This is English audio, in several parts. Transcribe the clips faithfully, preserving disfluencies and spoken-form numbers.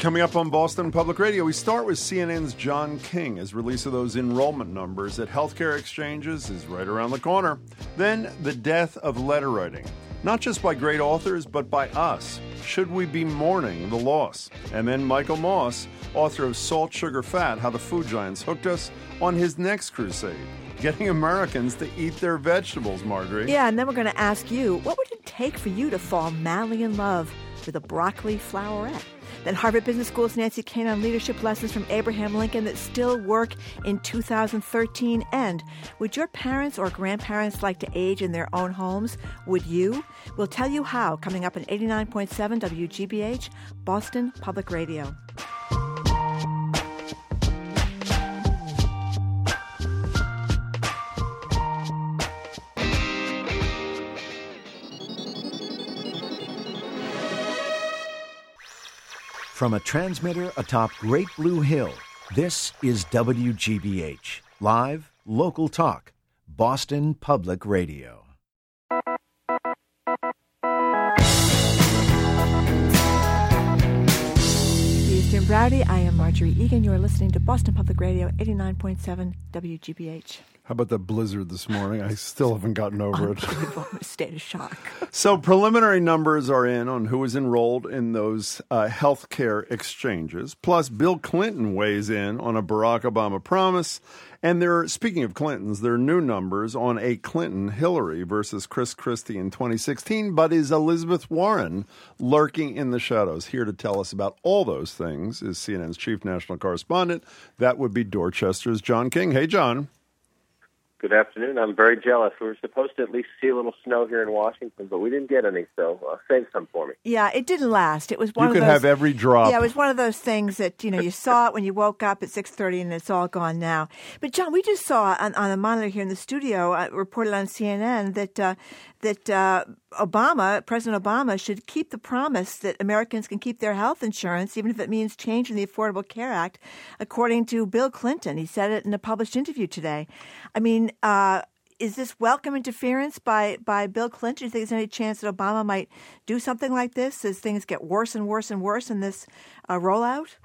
Coming up on Boston Public Radio, we start with C N N's John King. His release of those enrollment numbers at healthcare exchanges is right around the corner. Then, the death of letter writing. Not just by great authors, but by us. Should we be mourning the loss? And then Michael Moss, author of Salt, Sugar, Fat, How the Food Giants Hooked Us, on his next crusade, getting Americans to eat their vegetables, Marjorie. Yeah, and then we're going to ask you, what would it take for you to fall madly in love with a broccoli flowerette? Then Harvard Business School's Nancy Kane on leadership lessons from Abraham Lincoln that still work in two thousand thirteen. And would your parents or grandparents like to age in their own homes? Would you? We'll tell you how, coming up on eighty-nine point seven W G B H, Boston Public Radio. From a transmitter atop Great Blue Hill, this is W G B H, live, local talk, Boston Public Radio. He's Jim Browdy. I am Marjorie Egan. You are listening to Boston Public Radio, eighty-nine point seven W G B H. How about the blizzard this morning? I still haven't gotten over it. Unbelievable state of shock. So preliminary numbers are in on who is enrolled in those uh, healthcare exchanges. Plus, Bill Clinton weighs in on a Barack Obama promise. And there, speaking of Clintons, there are new numbers on a Clinton-Hillary versus Chris Christie in twenty sixteen. But is Elizabeth Warren lurking in the shadows? Here to tell us about all those things is C N N's chief national correspondent. That would be Dorchester's John King. Hey, John. Good afternoon. I'm very jealous. We were supposed to at least see a little snow here in Washington, but we didn't get any, so uh, save some for me. Yeah, it didn't last. It was one you of could those, have every drop. Yeah, it was one of those things that, you know, you saw it when you woke up at six thirty and it's all gone now. But, John, we just saw on, on the monitor here in the studio, uh, reported on C N N, that uh, that uh, Obama, President Obama, should keep the promise that Americans can keep their health insurance, even if it means changing the Affordable Care Act, according to Bill Clinton. He said it in a published interview today. I mean, uh, is this welcome interference by, by Bill Clinton? Do you think there's any chance that Obama might do something like this as things get worse and worse and worse in this uh, rollout?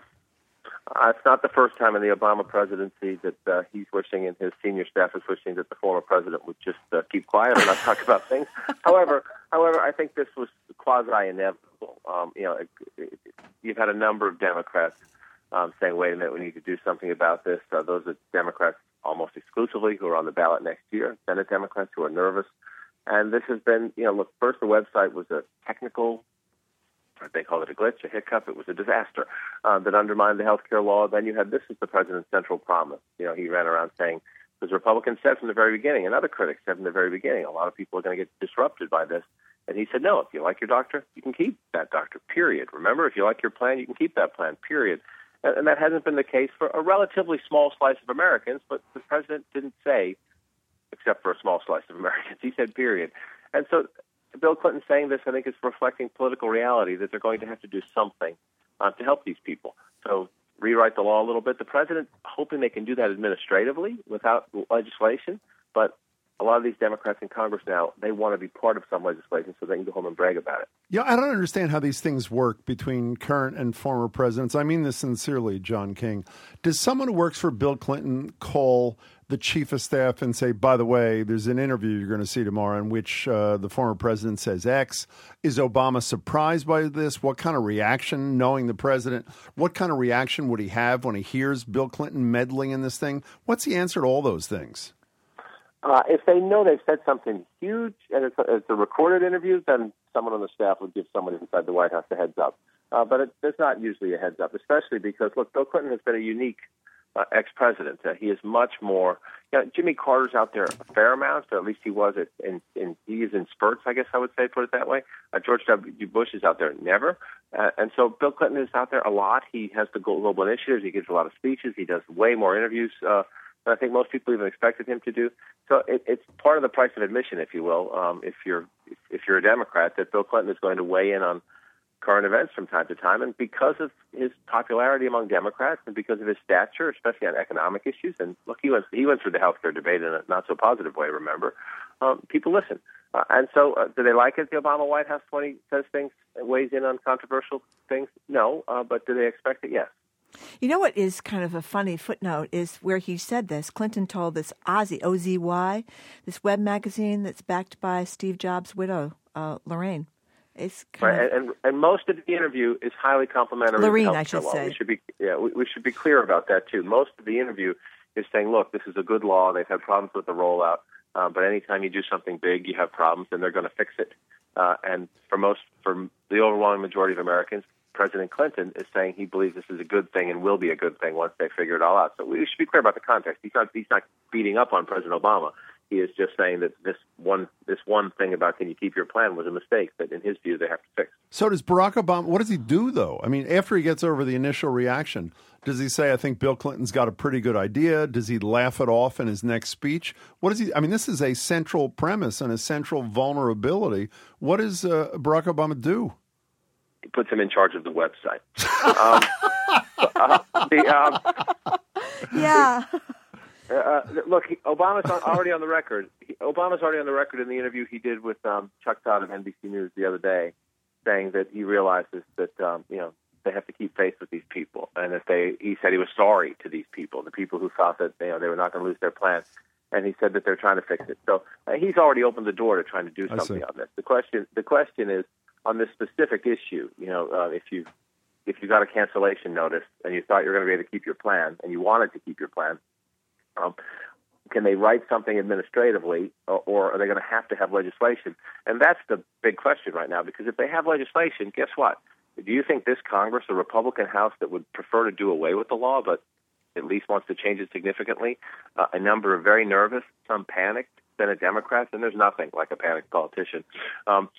Uh, it's not the first time in the Obama presidency that uh, he's wishing and his senior staff is wishing that the former president would just uh, keep quiet and not talk about things. However, however, I think this was quasi-inevitable. Um, you know, it, it, you've had a number of Democrats um, saying, wait a minute, we need to do something about this. Uh, those are Democrats almost exclusively who are on the ballot next year, Senate Democrats who are nervous. And this has been, you know, look, first the website was a technical, they call it a glitch, a hiccup. It was a disaster uh, that undermined the health care law. Then you had, this is the president's central promise. You know, he ran around saying, because Republicans said from the very beginning, and other critics said from the very beginning, a lot of people are going to get disrupted by this. And he said, no, if you like your doctor, you can keep that doctor, period. Remember, if you like your plan, you can keep that plan, period. And, and that hasn't been the case for a relatively small slice of Americans, but the president didn't say, except for a small slice of Americans. He said, period. And so Bill Clinton saying this, I think, is reflecting political reality that they're going to have to do something uh, to help these people. So rewrite the law a little bit. The president hoping they can do that administratively without legislation, but a lot of these Democrats in Congress now, they want to be part of some legislation so they can go home and brag about it. Yeah, I don't understand how these things work between current and former presidents. I mean this sincerely, John King. Does someone who works for Bill Clinton call the chief of staff and say, by the way, there's an interview you're going to see tomorrow in which uh, the former president says X. Is Obama surprised by this? What kind of reaction, knowing the president, what kind of reaction would he have when he hears Bill Clinton meddling in this thing? What's the answer to all those things? Uh, if they know they've said something huge and it's a, it's a recorded interview, then someone on the staff would give someone inside the White House a heads up. Uh, but it, there's not usually a heads up, especially because, look, Bill Clinton has been a unique uh, ex-president. Uh, he is much more, you know, Jimmy Carter's out there a fair amount, or at least he was in, in he is in spurts, I guess I would say, put it that way. Uh, George W. Bush is out there never. Uh, and so Bill Clinton is out there a lot. He has the global initiatives. He gives a lot of speeches. He does way more interviews uh, than I think most people even expected him to do. So it, it's part of the price of admission, if you will, um, if you're if you're a Democrat, that Bill Clinton is going to weigh in on current events from time to time. And because of his popularity among Democrats and because of his stature, especially on economic issues, and look, he went he went through the health care debate in a not so positive way, remember, um, people listen. Uh, and so, uh, do they like it? The Obama White House when he says things, weighs in on controversial things? No, uh, but do they expect it? Yes. You know what is kind of a funny footnote is where he said this. Clinton told this Ozy, O Z Y, this web magazine that's backed by Steve Jobs' widow, uh, Lorraine. It's kind right, of, and and most of the interview is highly complimentary. Lorraine, of I should law. say. We should be yeah, we, we should be clear about that too. Most of the interview is saying, look, this is a good law. They've had problems with the rollout, uh, but anytime you do something big, you have problems, and they're going to fix it. Uh, and for most, for the overwhelming majority of Americans, President Clinton is saying he believes this is a good thing and will be a good thing once they figure it all out. So we should be clear about the context. He's not he's not beating up on President Obama. He is just saying that this one this one thing about can you keep your plan was a mistake that in his view they have to fix. So does Barack Obama, what does he do though? I mean, after he gets over the initial reaction, does he say, I think Bill Clinton's got a pretty good idea? Does he laugh it off in his next speech? What is he, I mean, this is a central premise and a central vulnerability. What does uh, Barack Obama do? He puts him in charge of the website. um, uh, the, um, yeah. Uh, look, he, Obama's on, already on the record. He, Obama's already on the record in the interview he did with um, Chuck Todd of N B C News the other day, saying that he realizes that um, you know they have to keep faith with these people, and that they. He said he was sorry to these people, the people who thought that you know they were not going to lose their plan, and he said that they're trying to fix it. So uh, he's already opened the door to trying to do something on this. The question, the question is on this specific issue. You know, uh, if you if you got a cancellation notice and you thought you were going to be able to keep your plan, and you wanted to keep your plan. Um, can they write something administratively, or, or are they going to have to have legislation? And that's the big question right now, because if they have legislation, guess what? Do you think this Congress, a Republican House that would prefer to do away with the law, but at least wants to change it significantly, uh, a number are very nervous, some panicked, Senate Democrats, and there's nothing like a panicked politician. Um,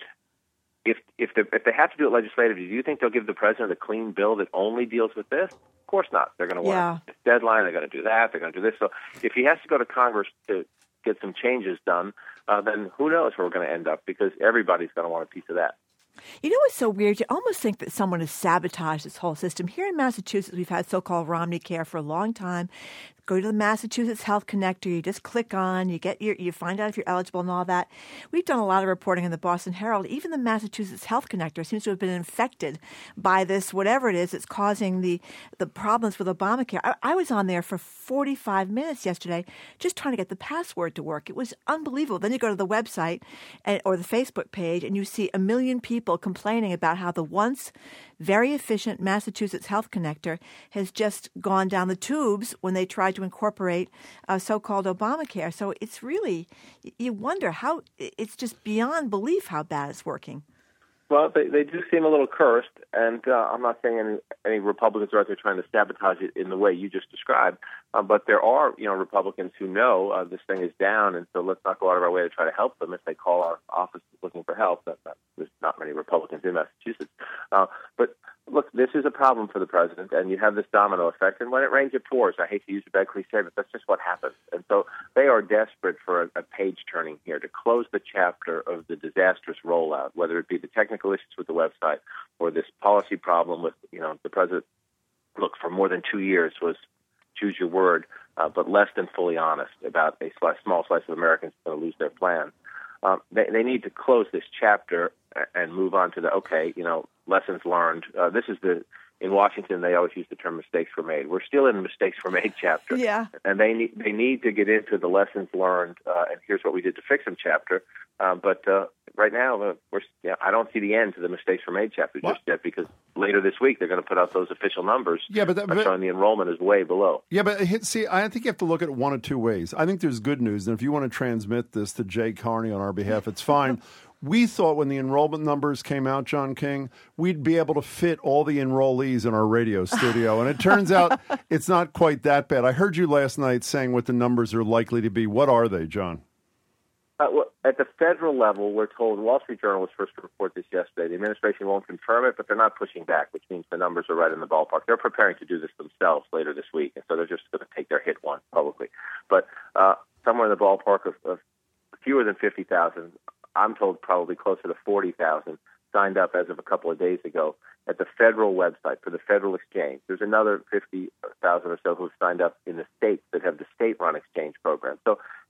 if if, the, if they have to do it legislatively, do you think they'll give the president a clean bill that only deals with this? Of course not. They're going to want Yeah. a deadline. They're going to do that. They're going to do this. So if he has to go to Congress to get some changes done, uh, then who knows where we're going to end up, because everybody's going to want a piece of that. You know what's so weird? You almost think that someone has sabotaged this whole system. Here in Massachusetts, we've had so-called Romney Care for a long time. Go to the Massachusetts Health Connector. You just click on, you get your, you find out if you're eligible and all that. We've done a lot of reporting in the Boston Herald. Even the Massachusetts Health Connector seems to have been infected by this, whatever it is, that's causing the, the problems with Obamacare. I, I was on there for forty-five minutes yesterday just trying to get the password to work. It was unbelievable. Then you go to the website and, or the Facebook page, and you see a million people complaining about how the once very efficient Massachusetts Health Connector has just gone down the tubes when they tried to incorporate uh, so-called Obamacare. So it's really, you wonder how, it's just beyond belief how bad it's working. Well, they, they do seem a little cursed, and uh, I'm not saying any, any Republicans are out there trying to sabotage it in the way you just described, uh, but there are, you know, Republicans who know uh, this thing is down, and so let's not go out of our way to try to help them if they call our office looking for help. That, that, there's not many Republicans in Massachusetts. Uh, but look, this is a problem for the president, and you have this domino effect, and when it rains, it pours. I hate to use a bad cliche, but that's just what happens. And so they are desperate for a, a page-turning here to close the chapter of the disastrous rollout, whether it be the technical issues with the website or this policy problem with, you know, the president, look, for more than two years was, choose your word, uh, but less than fully honest about a slice, small slice of Americans going to lose their plan. Um, they, they need to close this chapter and move on to the, okay, you know, lessons learned. Uh, this is the, in Washington, they always use the term mistakes were made. We're still in the mistakes were made chapter. Yeah. And they need, they need to get into the lessons learned, uh, and here's what we did to fix them chapter. Uh, but uh, right now, uh, we're, yeah, I don't see the end to the mistakes were made chapter What? just yet, because later this week they're going to put out those official numbers Yeah, but that- but- showing the enrollment is way below. Yeah, but hit- see, I think you have to look at it one of two ways. I think there's good news, and if you want to transmit this to Jay Carney on our behalf, it's fine. We thought when the enrollment numbers came out, John King, we'd be able to fit all the enrollees in our radio studio, and it turns out it's not quite that bad. I heard you last night saying what the numbers are likely to be. What are they, John? Uh, well, at the federal level, we're told, Wall Street Journal was first to report this yesterday, the administration won't confirm it, but they're not pushing back, which means the numbers are right in the ballpark. They're preparing to do this themselves later this week, and so they're just going to take their hit one publicly. But uh, somewhere in the ballpark of, of fewer than fifty thousand, I'm told probably closer to forty thousand, signed up as of a couple of days ago at the federal website for the federal exchange. There's another fifty thousand or so who have signed up in the states that have the state-run exchange program. So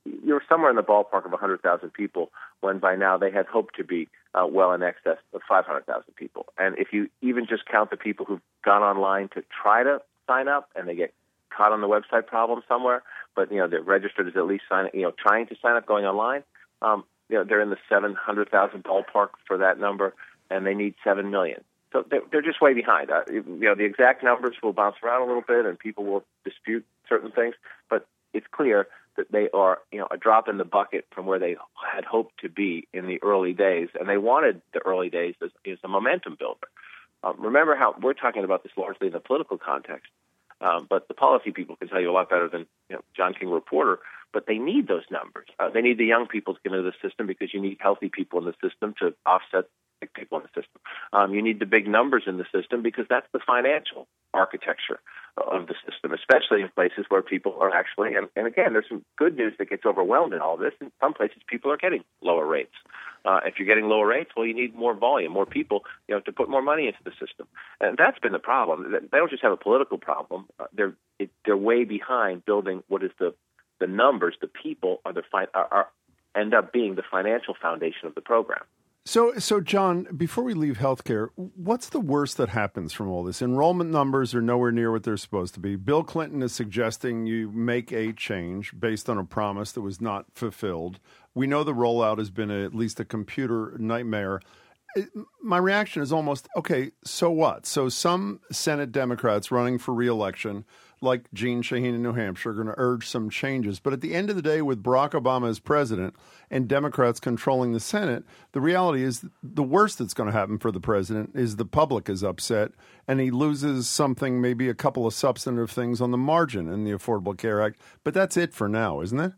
you're somewhere in the ballpark of one hundred thousand people, when by now they had hoped to be uh, well in excess of five hundred thousand people. And if you even just count the people who've gone online to try to sign up and they get caught on the website problem somewhere, but you know they're registered as at least sign, you know, trying to sign up going online, um, you know, they're in the seven hundred thousand ballpark for that number, and they need seven million. So they're, they're just way behind. Uh, you know, the exact numbers will bounce around a little bit, and people will dispute certain things, but it's clear that they are, you know, a drop in the bucket from where they had hoped to be in the early days, and they wanted the early days as, as a momentum builder. Um, remember how we're talking about this largely in the political context, um, but the policy people can tell you a lot better than you know, John King reporter. But they need those numbers. Uh, they need the young people to get into the system because you need healthy people in the system to offset sick people in the system. Um, you need the big numbers in the system because that's the financial architecture of the system, especially in places where people are actually, and, and again, there's some good news that gets overwhelmed in all this. In some places, people are getting lower rates. Uh, if you're getting lower rates, well, you need more volume, more people, you know, to put more money into the system. And that's been the problem. They don't just have a political problem. Uh, they're it, they're way behind building what is the the numbers, the people are the fi- are, are end up being the financial foundation of the program. So, so John, before we leave healthcare, what's the worst that happens from all this? Enrollment numbers are nowhere near what they're supposed to be. Bill Clinton is suggesting you make a change based on a promise that was not fulfilled. We know the rollout has been a, at least a computer nightmare. It, my reaction is almost, okay, so what? So some Senate Democrats running for re-election, like Jeanne Shaheen in New Hampshire, are going to urge some changes. But at the end of the day, with Barack Obama as president and Democrats controlling the Senate, the reality is the worst that's going to happen for the president is the public is upset and he loses something, maybe a couple of substantive things on the margin in the Affordable Care Act. But that's it for now, isn't it?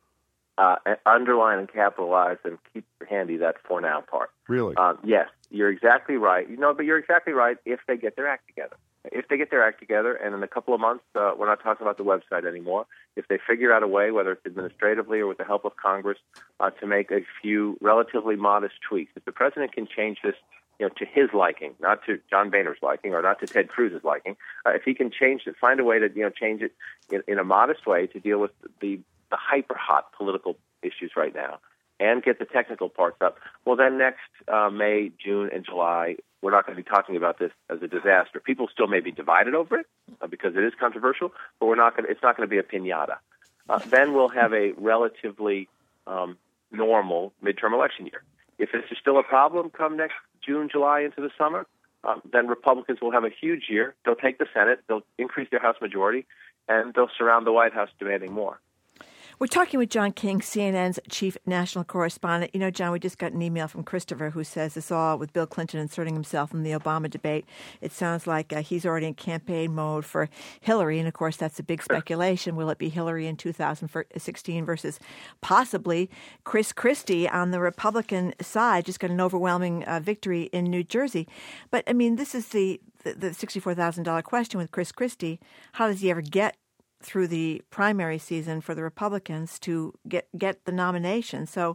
Uh, underline and capitalize and keep handy that for now part. Really? Um, yes, you're exactly right. You know, but you're exactly right if they get their act together. If they get their act together, and in a couple of months, uh, we're not talking about the website anymore, if they figure out a way, whether it's administratively or with the help of Congress, uh, to make a few relatively modest tweaks, if the president can change this, you know, to his liking, not to John Boehner's liking or not to Ted Cruz's liking, uh, if he can change it, find a way to, you know, change it in, in a modest way to deal with the, the hyper-hot political issues right now and get the technical parts up, well, then next uh, May, June, and July, we're not going to be talking about this as a disaster. People still may be divided over it uh, because it is controversial, but we're not going to, it's not going to be a piñata. Uh, then we'll have a relatively um, normal midterm election year. If this is still a problem come next June, July into the summer, um, then Republicans will have a huge year. They'll take the Senate, they'll increase their House majority, and they'll surround the White House demanding more. We're talking with John King, C N N's chief national correspondent. You know, John, we just got an email from Christopher who says this all with Bill Clinton inserting himself in the Obama debate. It sounds like uh, he's already in campaign mode for Hillary. And, of course, that's a big speculation. Will it be Hillary in two thousand sixteen versus possibly Chris Christie on the Republican side? Just got an overwhelming uh, victory in New Jersey. But, I mean, this is the, the, the sixty-four thousand dollars question with Chris Christie. How does he ever get through the primary season for the Republicans to get get the nomination? So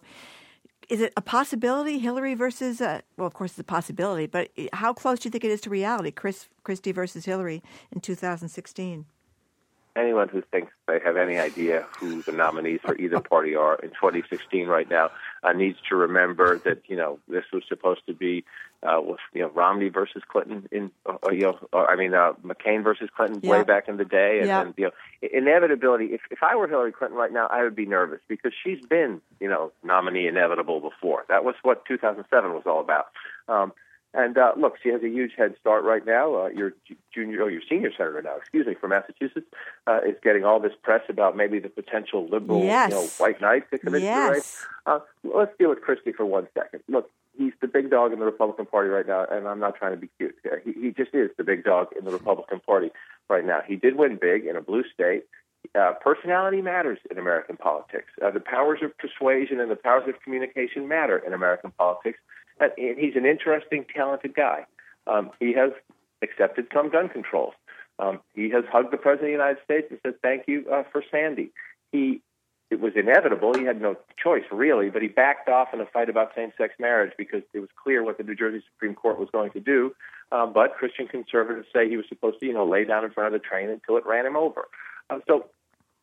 is it a possibility, Hillary versus, uh, well, of course it's a possibility, but how close do you think it is to reality, Chris Christie versus Hillary in two thousand sixteen? Anyone who thinks they have any idea who the nominees for either party are in twenty sixteen right now uh, needs to remember that, you know, this was supposed to be, uh, with, you know, Romney versus Clinton, in, uh, you know, or, I mean, uh, McCain versus Clinton yeah. way back in the day. And, yeah. and, you know, inevitability, if, if I were Hillary Clinton right now, I would be nervous because she's been, you know, nominee inevitable before. That was what two thousand seven was all about. Um, And uh, look, she has a huge head start right now. Uh, your junior, or your senior senator now, excuse me, from Massachusetts, uh, is getting all this press about maybe the potential liberal, yes. you know, white knight to come into yes. the race. Uh, let's deal with Christie for one second. Look, he's the big dog in the Republican Party right now, and I'm not trying to be cute. He, he just is the big dog in the Republican Party right now. He did win big in a blue state. Uh, personality matters in American politics. Uh, the powers of persuasion and the powers of communication matter in American politics. And he's an interesting, talented guy. Um, he has accepted some gun controls. Um, he has hugged the President of the United States and said, thank you uh, for Sandy. He, it was inevitable. He had no choice, really, but he backed off in a fight about same-sex marriage because it was clear what the New Jersey Supreme Court was going to do. Uh, but Christian conservatives say he was supposed to, you know, lay down in front of the train until it ran him over. Uh, so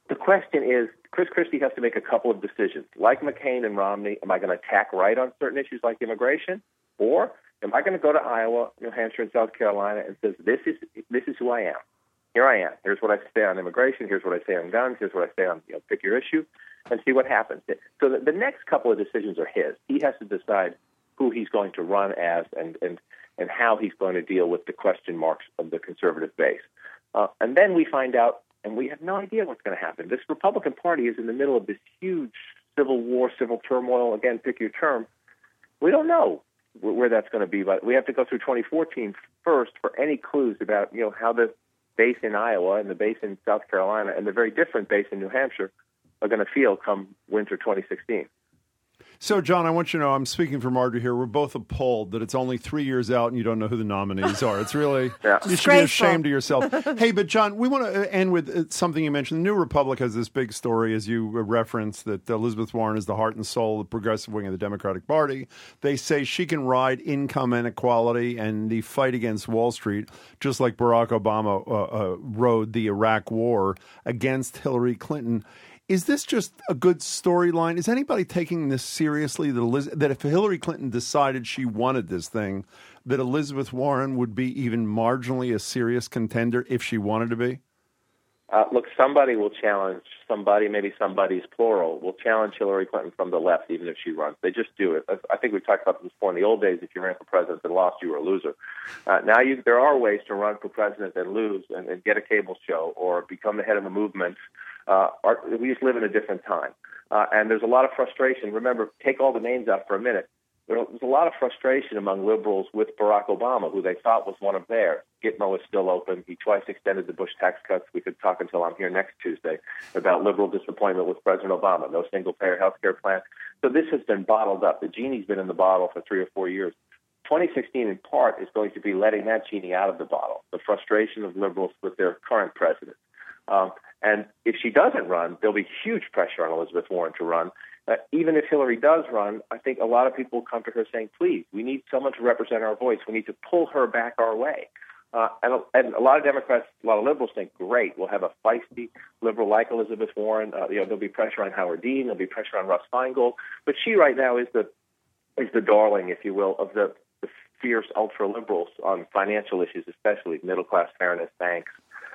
the question is, Chris Christie has to make a couple of decisions. Like McCain and Romney, am I going to attack right on certain issues like immigration? Or am I going to go to Iowa, New Hampshire, and South Carolina and say, this is this is who I am. Here I am. Here's what I say on immigration. Here's what I say on guns. Here's what I say on, you know, pick your issue, and see what happens. So the, the next couple of decisions are his. He has to decide who he's going to run as and, and, and how he's going to deal with the question marks of the conservative base. Uh, and then we find out, and we have no idea what's going to happen. This Republican Party is in the middle of this huge civil war, civil turmoil. Again, pick your term. We don't know where, where that's going to be, but we have to go through twenty fourteen first for any clues about, you know, how the base in Iowa and the base in South Carolina and the very different base in New Hampshire are going to feel come winter twenty sixteen. So, John, I want you to know, I'm speaking for Marjorie here. We're both appalled that it's only three years out and you don't know who the nominees are. It's really, yeah. you should be ashamed of yourself. Hey, but John, we want to end with something you mentioned. The New Republic has this big story, as you referenced, that Elizabeth Warren is the heart and soul of the progressive wing of the Democratic Party. They say she can ride income inequality and the fight against Wall Street, just like Barack Obama uh, uh, rode the Iraq War against Hillary Clinton. Is this just a good storyline? Is anybody taking this seriously, that, Eliz- that if Hillary Clinton decided she wanted this thing, that Elizabeth Warren would be even marginally a serious contender if she wanted to be? Uh, look, somebody will challenge somebody, maybe somebody's plural, will challenge Hillary Clinton from the left, even if she runs. They just do it. I think we've talked about this before. In the old days, if you ran for president and lost, you were a loser. Uh, now you, there are ways to run for president and lose and, and get a cable show or become the head of a movement. Uh, our, we just live in a different time. Uh, and there's a lot of frustration. Remember, take all the names out for a minute. There's a lot of frustration among liberals with Barack Obama, who they thought was one of theirs. Gitmo is still open. He twice extended the Bush tax cuts. We could talk until I'm here next Tuesday about liberal disappointment with President Obama. No single-payer health care plan. So this has been bottled up. The genie's been in the bottle for three or four years. twenty sixteen, in part, is going to be letting that genie out of the bottle, the frustration of liberals with their current president. Um, and if she doesn't run, there'll be huge pressure on Elizabeth Warren to run. Uh, even if Hillary does run, I think a lot of people will come to her saying, please, we need someone to represent our voice. We need to pull her back our way. Uh, and, and a lot of Democrats, a lot of liberals think, great, we'll have a feisty liberal like Elizabeth Warren. Uh, you know, there'll be pressure on Howard Dean. There'll be pressure on Russ Feingold. But she right now is the is the darling, if you will, of the, the fierce ultra-liberals on financial issues, especially middle-class fairness, banks.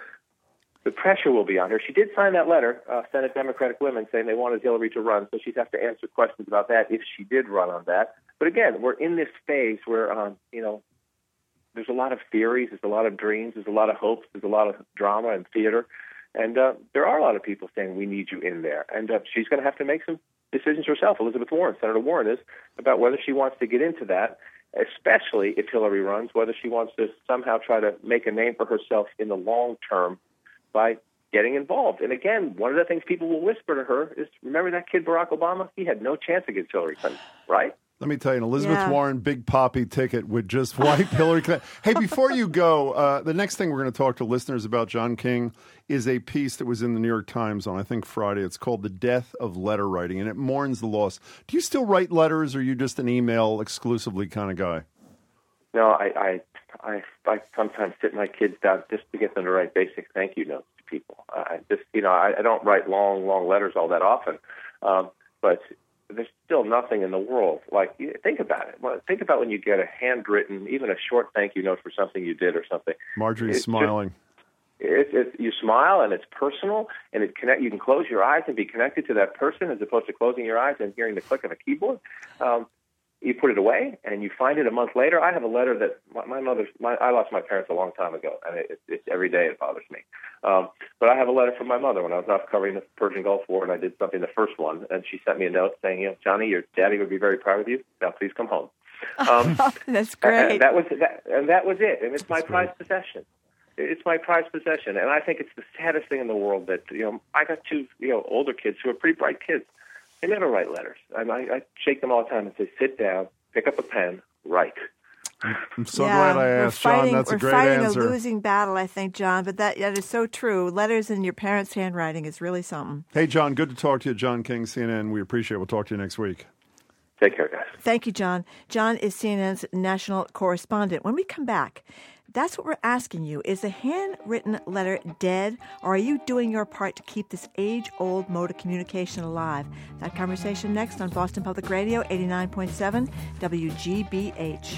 The pressure will be on her. She did sign that letter, uh, Senate Democratic women, saying they wanted Hillary to run, so she'd have to answer questions about that if she did run on that. But again, we're in this phase where, um, you know, there's a lot of theories, there's a lot of dreams, there's a lot of hopes, there's a lot of drama and theater, and uh, there are a lot of people saying we need you in there. And uh, she's going to have to make some decisions herself, Elizabeth Warren, Senator Warren is, about whether she wants to get into that, especially if Hillary runs, whether she wants to somehow try to make a name for herself in the long term by getting involved. And again, one of the things people will whisper to her is, remember that kid Barack Obama? He had no chance against Hillary Clinton, right? Let me tell you, an Elizabeth yeah. Warren Big Poppy ticket would just wipe Hillary Clinton. Hey, before you go, uh, the next thing we're going to talk to listeners about, John King, is a piece that was in the New York Times on, I think, Friday. It's called The Death of Letter Writing, and it mourns the loss. Do you still write letters, or are you just an email exclusively kind of guy? No, I, I, I, I sometimes sit my kids down just to get them to write basic thank you notes to people. I just, you know, I, I don't write long, long letters all that often, um, but there's still nothing in the world like. Think about it. Think about when you get a handwritten, even a short thank you note for something you did or something. Marjorie's it's smiling. Just, it, it, you smile and it's personal, and it connect. You can close your eyes and be connected to that person as opposed to closing your eyes and hearing the click of a keyboard. Um, You put it away, and you find it a month later. I have a letter that my, my mother's. My, I lost my parents a long time ago, and it, it, it's every day it bothers me. Um, but I have a letter from my mother when I was off covering the Persian Gulf War, and I did something the first one, and she sent me a note saying, "You know, Johnny, your daddy would be very proud of you. Now, please come home." Um, That's great. And that was that, and that was it. And it's my prized possession. It's my prized possession, and I think it's the saddest thing in the world that you know. I got two you know older kids who are pretty bright kids. They never write letters. And I, I shake them all the time and say, sit down, pick up a pen, write. I'm so yeah, glad I asked, fighting, John. That's a great answer. We're fighting answer. a losing battle, I think, John, but that, that is so true. Letters in your parents' handwriting is really something. Hey, John, good to talk to you. John King, C N N. We appreciate it. We'll talk to you next week. Take care, guys. Thank you, John. John is C N N's national correspondent. When we come back, That's what we're asking you. Is the handwritten letter dead, or are you doing your part to keep this age-old mode of communication alive? That conversation next on Boston Public Radio, eighty-nine point seven W G B H.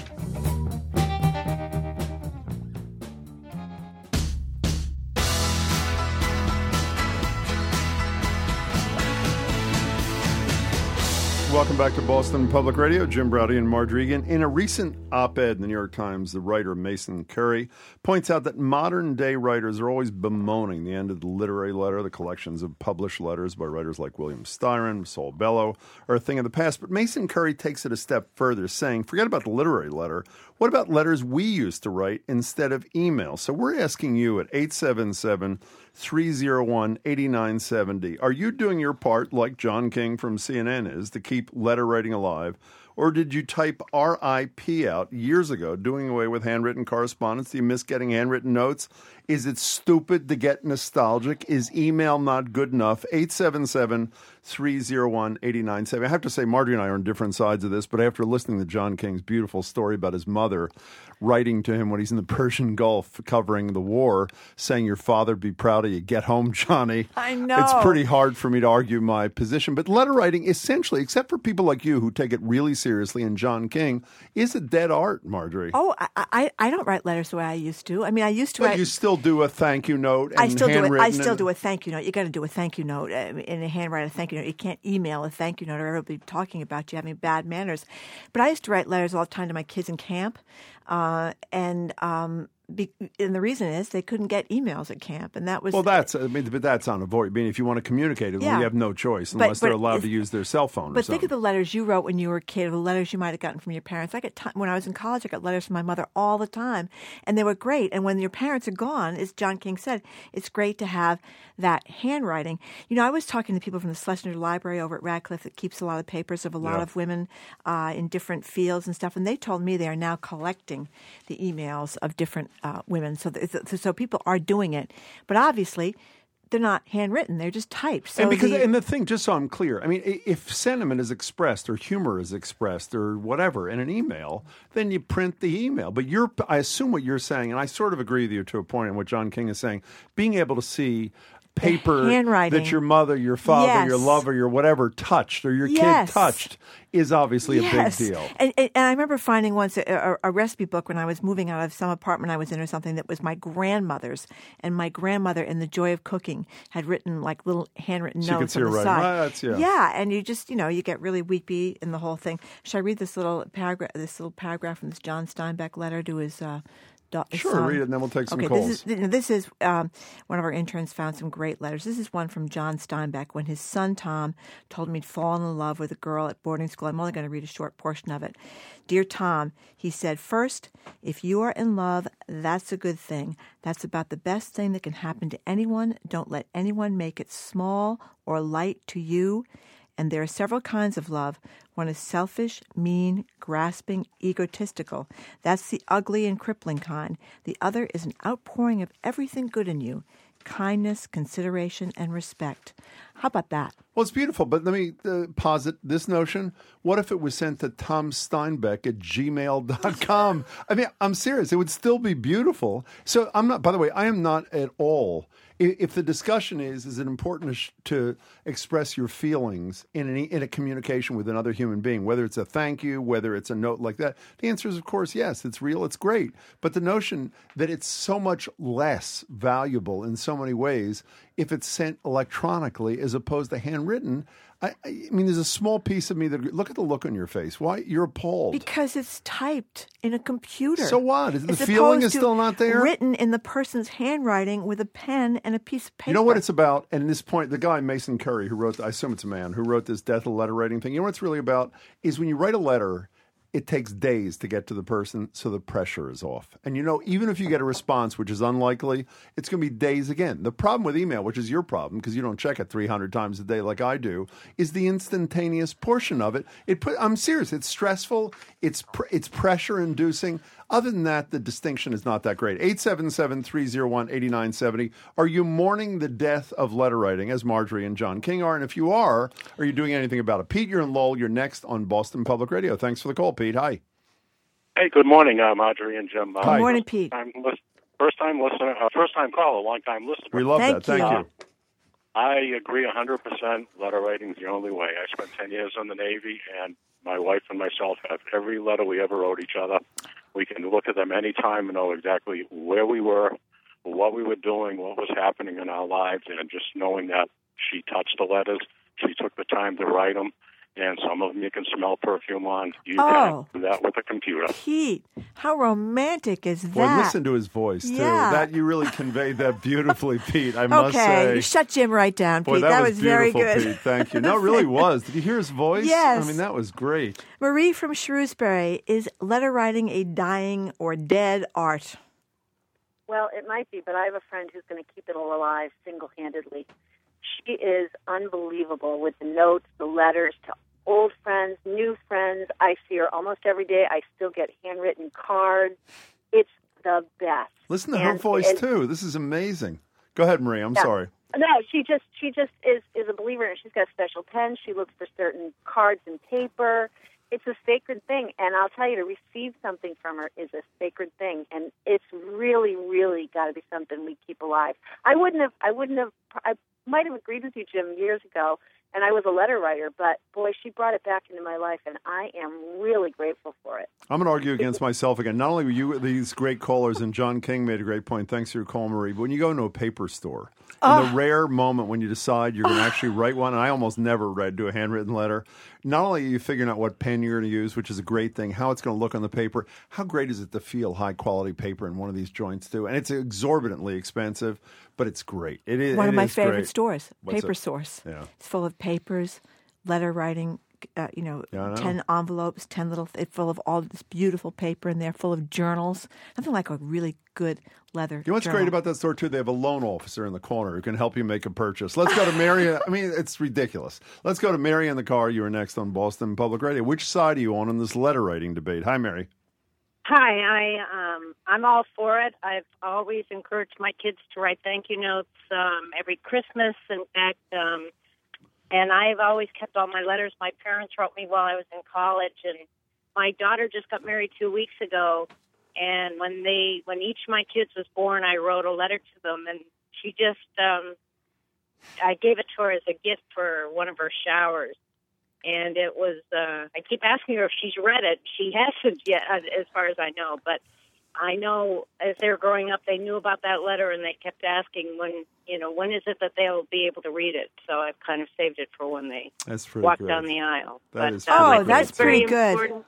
Welcome back to Boston Public Radio. Jim Braude and Margery Egan. In a recent op-ed in the New York Times, the writer Mason Curry points out that modern-day writers are always bemoaning the end of the literary letter. The collections of published letters by writers like William Styron, Saul Bellow are a thing of the past. But Mason Curry takes it a step further, saying, forget about the literary letter. What about letters we used to write instead of email? So we're asking you at eight seven seven, three oh one, eight nine seven oh, are you doing your part, like John King from C N N is, to keep letter writing alive? Or did you type R I P out years ago, doing away with handwritten correspondence? Do you miss getting handwritten notes? Is it stupid to get nostalgic? Is email not good enough? eight seven seven, three oh one, eight nine seven oh. I have to say, Margery and I are on different sides of this, but after listening to John King's beautiful story about his mother writing to him when he's in the Persian Gulf covering the war, saying, your father be proud of you, get home, Johnny. I know. It's pretty hard for me to argue my position. But letter writing, essentially, except for people like you who take it really seriously, and John King, is a dead art, Margery. Oh, I, I, I don't write letters the way I used to. I mean, I used to but write... you still do a thank you note and I still do it. I still and, do a thank you note. You got to do a thank you note uh, in a handwrite a thank you note. You can't email a thank you note, or everybody will be talking about you having bad manners. But I used to write letters all the time to my kids in camp, uh, and um, be, and the reason is they couldn't get emails at camp, and that was well. That's I mean, but that's unavoidable. I mean, if you want to communicate with them, yeah. you have no choice unless but, but they're allowed to use their cell phone. But or something. Think of the letters you wrote when you were a kid, or the letters you might have gotten from your parents. I got t- when I was in college, I got letters from my mother all the time, and they were great. And when your parents are gone, as John King said, it's great to have that handwriting. You know, I was talking to people from the Schlesinger Library over at Radcliffe that keeps a lot of papers of a lot yeah. of women uh, in different fields and stuff, and they told me they are now collecting the emails of different uh, women. So, th- so people are doing it, but obviously they're not handwritten; they're just typed. So and because the, and the thing, just so I'm clear, I mean, if sentiment is expressed or humor is expressed or whatever in an email, then you print the email. But you're, I assume what you're saying, and I sort of agree with you to a point in what John King is saying, being able to see paper that your mother, your father, yes. your lover, your whatever touched or your yes. kid touched is obviously yes. a big deal. And, and, and I remember finding once a, a, a recipe book when I was moving out of some apartment I was in or something that was my grandmother's, and my grandmother in The Joy of Cooking had written like little handwritten so notes you could see on the her side. writing. Well, that's, yeah. yeah, and you just, you know, you get really weepy in the whole thing. Should I read this little paragraph, this little paragraph from this John Steinbeck letter to his uh Sure, son. read it, and then we'll take some okay, calls. This is, this is um, one of our interns found some great letters. This is one from John Steinbeck when his son Tom told him he'd fallen in love with a girl at boarding school. I'm only going to read a short portion of it. Dear Tom, he said, first, if you are in love, that's a good thing. That's about the best thing that can happen to anyone. Don't let anyone make it small or light to you. And there are several kinds of love. One is selfish, mean, grasping, egotistical. That's the ugly and crippling kind. The other is an outpouring of everything good in you, kindness, consideration, and respect. How about that? Well, it's beautiful, but let me uh, posit this notion. What if it was sent to tom steinbeck at gmail dot com? I mean, I'm serious. It would still be beautiful. So I'm not, by the way, I am not at all. If the discussion is, is it important to, sh- to express your feelings in, any, in a communication with another human being, whether it's a thank you, whether it's a note like that, the answer is, of course, yes, it's real, it's great. But the notion that it's so much less valuable in so many ways if it's sent electronically as opposed to handwritten, I, I mean, there's a small piece of me that, look at the look on your face. Why? You're appalled. Because it's typed in a computer. So what? The As feeling is opposed to still not there? Written in the person's handwriting with a pen and a piece of paper. You know what it's about? And at this point, the guy, Mason Curry, who wrote, I assume it's a man, who wrote this death of letter writing thing, you know what it's really about? Is when you write a letter, it takes days to get to the person, so the pressure is off. And you know, even if you get a response, which is unlikely, it's going to be days again. The problem with email, which is your problem, because you don't check it three hundred times a day like I do, is the instantaneous portion of it. It put, I'm serious. It's stressful. It's pr- it's pressure-inducing. Other than that, the distinction is not that great. eight seven seven, three oh one, eight nine seven oh. Are you mourning the death of letter writing, as Margery and John King are? And if you are, are you doing anything about it? Pete, you're in Lowell. You're next on Boston Public Radio. Thanks for the call, Pete. Hi. Hey, good morning, uh, Marjorie and Jim. Uh, Good morning, Pete. I'm lis- first time listener, uh, first time caller, long time listener. We love Thank that. Thank you. you. I agree one hundred percent. Letter writing's the only way. I spent ten years in the Navy, and my wife and myself have every letter we ever wrote each other. We can look at them anytime and know exactly where we were, what we were doing, what was happening in our lives, and just knowing that she touched the letters, she took the time to write them, and some of them you can smell perfume on. You Oh. can't do that with a computer. Pete, how romantic is that? Boy, listen to his voice, too. Yeah. That you really conveyed that beautifully, Pete, I must Okay, say. you shut Jim right down, Boy, Pete. that, was, was very beautiful, good. Pete. Thank you. No, it really was. Did you hear his voice? Yes. I mean, that was great. Marie from Shrewsbury, is letter writing a dying or dead art? Well, it might be, but I have a friend who's going to keep it all alive single-handedly. She is unbelievable with the notes, the letters to old friends, new friends. I see her almost every day. I still get handwritten cards. It's the best. Listen to her And- voice, and- too. This is amazing. Go ahead, Marie. I'm Yeah. sorry. No, she just she just is is a believer, and she's got special pens. She looks for certain cards and paper. It's a sacred thing, and I'll tell you, to receive something from her is a sacred thing, and it's really, really got to be something we keep alive. I wouldn't have, I wouldn't have, I might have agreed with you, Jim, years ago, and I was a letter writer, but boy, she brought it back into my life, and I am really grateful for it. I'm going to argue against myself again. Not only were you these great callers, and John King made a great point. Thanks for your call, Marie. But when you go into a paper store, Oh. in the rare moment when you decide you're going to actually write one, and I almost never read do a handwritten letter. Not only are you figuring out what pen you're going to use, which is a great thing, how it's going to look on the paper. How great is it to feel high quality paper in one of these joints too? And it's exorbitantly expensive, but it's great. It is One it of my is favorite great. stores, What's Paper it? Source. Yeah. It's full of papers, letter writing, uh, you know, Yeah, I know. ten envelopes, ten little, it's full of all this beautiful paper in there, full of journals. Nothing like a really good leather You know what's journal. great about that store, too? They have a loan officer in the corner who can help you make a purchase. Let's go to Mary. I mean, it's ridiculous. Let's go to Mary in the car. You are next on Boston Public Radio. Which side are you on in this letter writing debate? Hi, Mary. Hi, I um, I'm all for it. I've always encouraged my kids to write thank you notes um, every Christmas. In fact, um, and I've always kept all my letters. My parents wrote me while I was in college, and my daughter just got married two weeks ago. And when they, when each of my kids was born, I wrote a letter to them, and she just, um, I gave it to her as a gift for one of her showers. And it was, uh, I keep asking her if she's read it. She hasn't yet, as far as I know. But I know as they were growing up, they knew about that letter, and they kept asking when, you know, when is it that they'll be able to read it? So I've kind of saved it for when they That's pretty walk good. down the aisle. That but, is uh, Oh, pretty I good. think that's it's very pretty good. important.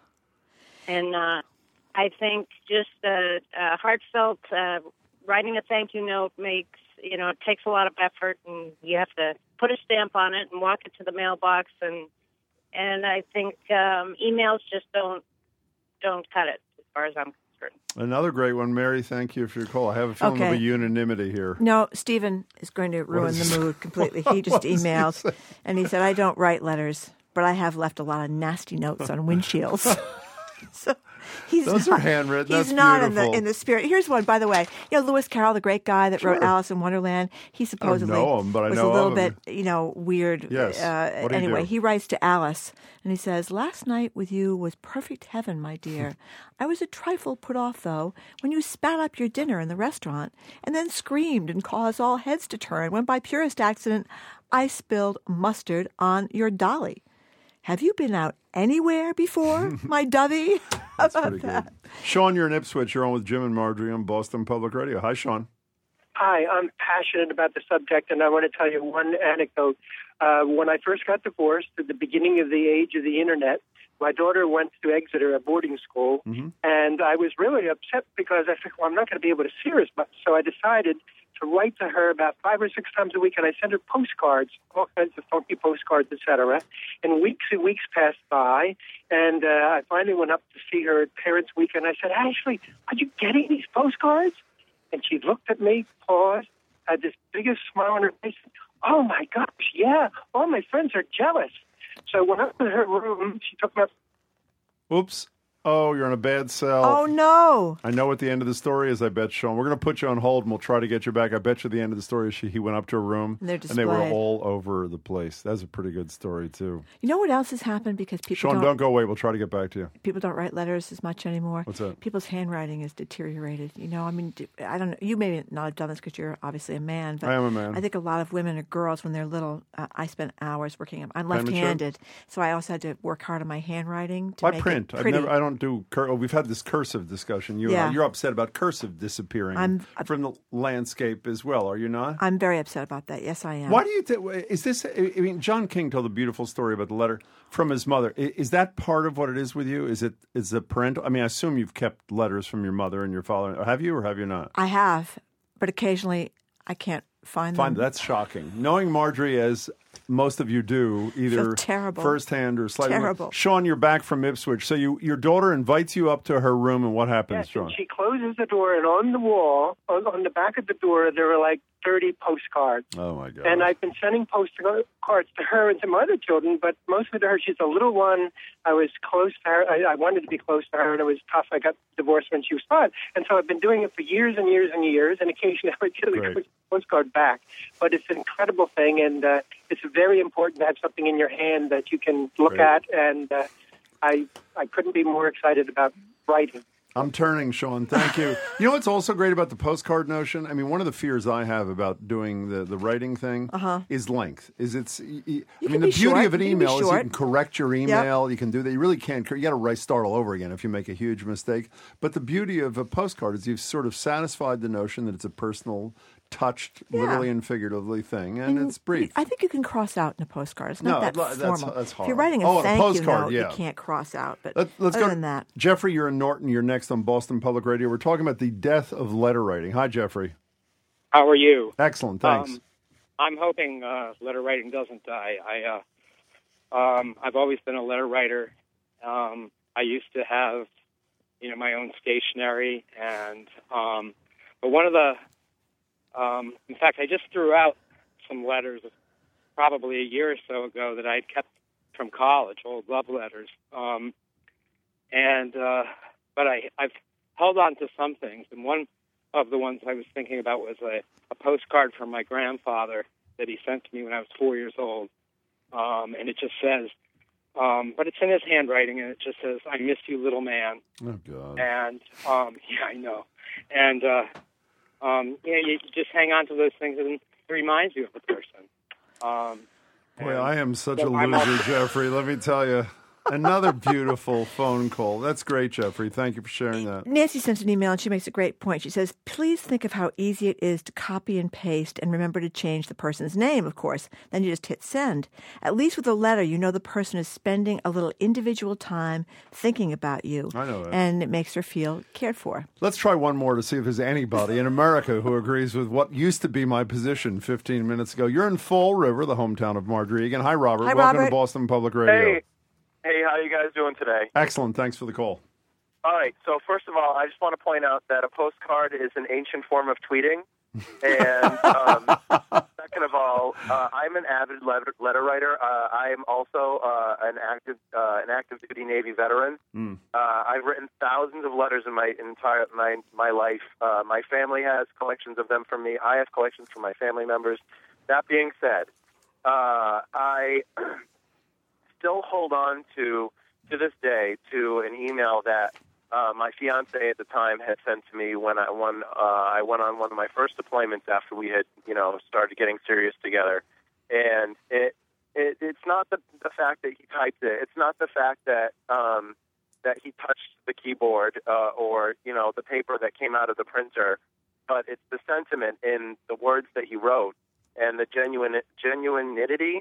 And uh, I think just uh, uh, heartfelt uh, writing a thank you note makes, you know, it takes a lot of effort, and you have to put a stamp on it and walk it to the mailbox, and and I think um, emails just don't don't cut it as far as I'm concerned. Another great one, Mary. Thank you for your call. I have a feeling Okay. there'll be unanimity here. No, Stephen is going to ruin is- the mood completely. He just What does he emailed, say? and he said, I don't write letters, but I have left a lot of nasty notes on windshields. So he's Those not, are handwritten. He's That's not in beautiful. the in the spirit. Here's one, by the way. You know, Lewis Carroll, the great guy that wrote Sure. Alice in Wonderland. He supposedly know him, but I was know a little of bit, him. you know, weird. Yes. Uh, What did he anyway, do? he writes to Alice, and he says, "Last night with you was perfect heaven, my dear. I was a trifle put off, though, when you spat up your dinner in the restaurant, and then screamed and caused all heads to turn when, by purest accident, I spilled mustard on your dolly. Have you been out anywhere before, my dovey?" That's pretty good. Sean, you're in Ipswich. You're on with Jim and Marjorie on Boston Public Radio. Hi, Sean. Hi, I'm passionate about the subject, and I want to tell you one anecdote. Uh, when I first got divorced, at the beginning of the age of the Internet, my daughter went to Exeter, a boarding school, Mm-hmm. and I was really upset because I said, well, I'm not going to be able to see her as much. So I decided to write to her about five or six times a week, and I sent her postcards, all kinds of funky postcards, et cetera. And weeks and weeks passed by, and uh, I finally went up to see her at Parents' Week, and I said, Ashley, are you getting these postcards? And she looked at me, paused, had this biggest smile on her face. Oh, my gosh, yeah, all my friends are jealous. So I went up to her room. She took me up. Oops. Oh, you're in a bad cell. Oh, no. I know what the end of the story is, I bet, Sean. We're going to put you on hold, and we'll try to get you back. I bet you the end of the story is she, he went up to her room, and, and they were all over the place. That's a pretty good story, too. You know what else has happened? Because people Sean, don't, don't go away. We'll try to get back to you. People don't write letters as much anymore. What's that? People's handwriting is deteriorated. You know, I mean, I don't know. You may not have done this because you're obviously a man. But I am a man. I think a lot of women or girls, when they're little, uh, I spent hours working. I'm left-handed, so I also had to work hard on my handwriting to I make print. it pretty. I've never, I don't do. Cur- oh, we've had this cursive discussion. You, yeah. You're upset about cursive disappearing I'm, from the landscape as well, are you not? I'm very upset about that. Yes, I am. Why do you think? Is this? I mean, John King told a beautiful story about the letter from his mother. Is that part of what it is with you? Is it? Is the parental? I mean, I assume you've kept letters from your mother and your father. Have you, or have you not? I have, but occasionally I can't find, find them. That's shocking. Knowing Marjorie as most of you do, either firsthand or slightly. Terrible. Sean, you're back from Ipswich. So you, your daughter invites you up to her room, and what happens, yes, Sean? And she closes the door, and on the wall, on, on the back of the door, there were like thirty postcards. Oh, my God. And I've been sending postcards to her and some other children, but mostly to her. She's a little one. I was close to her. I, I wanted to be close to her, and it was tough. I got divorced when she was five. And so I've been doing it for years and years and years, and occasionally I would get a postcard back. But it's an incredible thing, and uh, it's very important to have something in your hand that you can look Great. at, and uh, I I couldn't be more excited about writing. I'm turning, Sean. Thank you. You know what's also great about the postcard notion? I mean, one of the fears I have about doing the, the writing thing uh-huh. is length. Is it's? I you mean, the beauty short. of an you email is you short. can correct your email. Yep. You can do that. You really can't. You got to write start all over again if you make a huge mistake. But the beauty of a postcard is you've sort of satisfied the notion that it's a personal, touched, yeah. literally and figuratively thing, and, and it's brief. I think you can cross out in a postcard. It's not no, that that's, formal. That's hard. If you're writing a oh, thank a postcard, you note, yeah. you can't cross out. But Let, let's other go than that, Jeffrey, you're in Norton. You're next on Boston Public Radio. We're talking about the death of letter writing. Hi, Jeffrey. How are you? Excellent, thanks. Um, I'm hoping uh, letter writing doesn't die. I, uh, um, I've always been a letter writer. Um, I used to have, you know, my own stationery, and um, but one of the Um, in fact, I just threw out some letters probably a year or so ago that I'd kept from college, old love letters. Um, and uh, but I, I've held on to some things, and one of the ones I was thinking about was a, a postcard from my grandfather that he sent to me when I was four years old. Um, and it just says, um, but it's in his handwriting, and it just says, "I miss you, little man." Oh, God. And um, yeah, I know. And uh, Um, you know, you just hang on to those things, and it reminds you of the person. Um, Boy, I am such so a I'm loser, also- Jeffrey. Let me tell you. Another beautiful phone call. That's great, Jeffrey. Thank you for sharing that. Nancy sent an email, and she makes a great point. She says, please think of how easy it is to copy and paste, and remember to change the person's name, of course. Then you just hit send. At least with a letter, you know the person is spending a little individual time thinking about you. I know that. And it makes her feel cared for. Let's try one more to see if there's anybody in America who agrees with what used to be my position fifteen minutes ago. You're in Fall River, the hometown of Marjorie Egan. Hi, Robert. Hi, Welcome Robert. to Boston Public Radio. Hey. Hey, how you guys doing today? Excellent. Thanks for the call. All right. So first of all, I just want to point out that a postcard is an ancient form of tweeting. And um, second of all, uh, I'm an avid letter, letter writer. Uh, I am also uh, an active uh, an active duty Navy veteran. Mm. Uh, I've written thousands of letters in my entire my my life. Uh, my family has collections of them from me. I have collections from my family members. That being said, uh, I still hold on to, to this day, to an email that uh, my fiance at the time had sent to me when I when uh, I went on one of my first deployments after we had, you know, started getting serious together. And it, it it's not the the fact that he typed it. It's not the fact that um, that he touched the keyboard uh, or you know the paper that came out of the printer, but it's the sentiment in the words that he wrote and the genuine genuinity.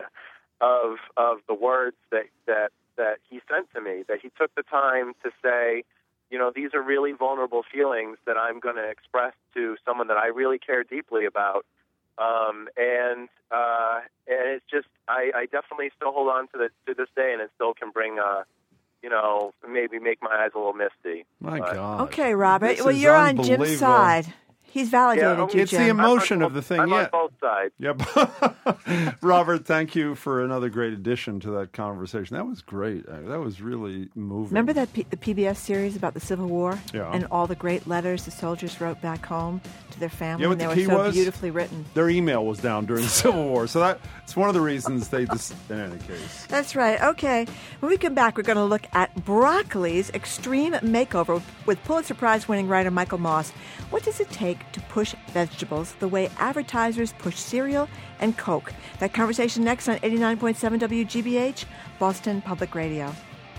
Of of the words that, that that he sent to me, that he took the time to say, you know, these are really vulnerable feelings that I'm going to express to someone that I really care deeply about, um, and uh, and it's just I, I definitely still hold on to the to this day, and it still can bring, uh, you know, maybe make my eyes a little misty. My but, God. Okay, Robert. This Well, is you're on Jim's unbelievable. side. He's validated Yeah, you, It's Jim. the emotion I'm of the thing, I'm yeah. on both sides. Yep. Robert, thank you for another great addition to that conversation. That was great. Uh, That was really moving. Remember that P- the P B S series about the Civil War Yeah. and all the great letters the soldiers wrote back home to their family? You know what and they the were key so was? beautifully written. Their email was down during the Civil War, so that it's one of the reasons they just, in any case. That's right. Okay. When we come back, we're going to look at broccoli's extreme makeover with Pulitzer Prize winning writer Michael Moss. What does it take to push vegetables the way advertisers push cereal and Coke? That conversation next on eighty-nine point seven W G B H, Boston Public Radio.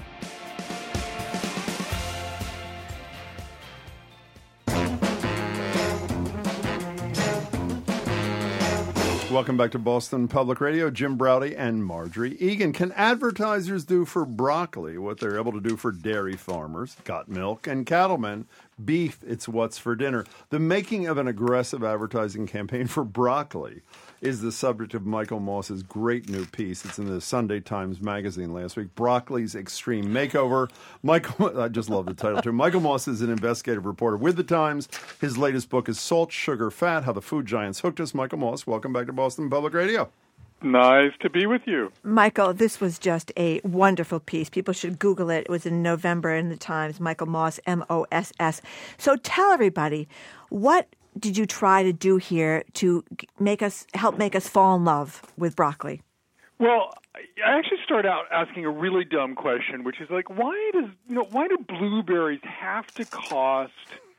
Welcome back to Boston Public Radio. Jim Braude and Marjorie Egan. Can advertisers do for broccoli what they're able to do for dairy farmers, got milk, and cattlemen? Beef, it's what's for dinner. The making of an aggressive advertising campaign for broccoli is the subject of Michael Moss's great new piece. It's in the Sunday Times Magazine last week, Broccoli's Extreme Makeover. Michael, I just love the title too. Michael Moss is an investigative reporter with the Times. His latest book is Salt, Sugar, Fat, How the Food Giants Hooked Us. Michael Moss, welcome back to Boston Public Radio. Nice to be with you. Michael, this was just a wonderful piece. People should Google it. It was in November in the Times. Michael Moss, M O S S. So tell everybody, what did you try to do here to make us help make us fall in love with broccoli? Well, I actually start out asking a really dumb question, which is like, why does you know why do blueberries have to cost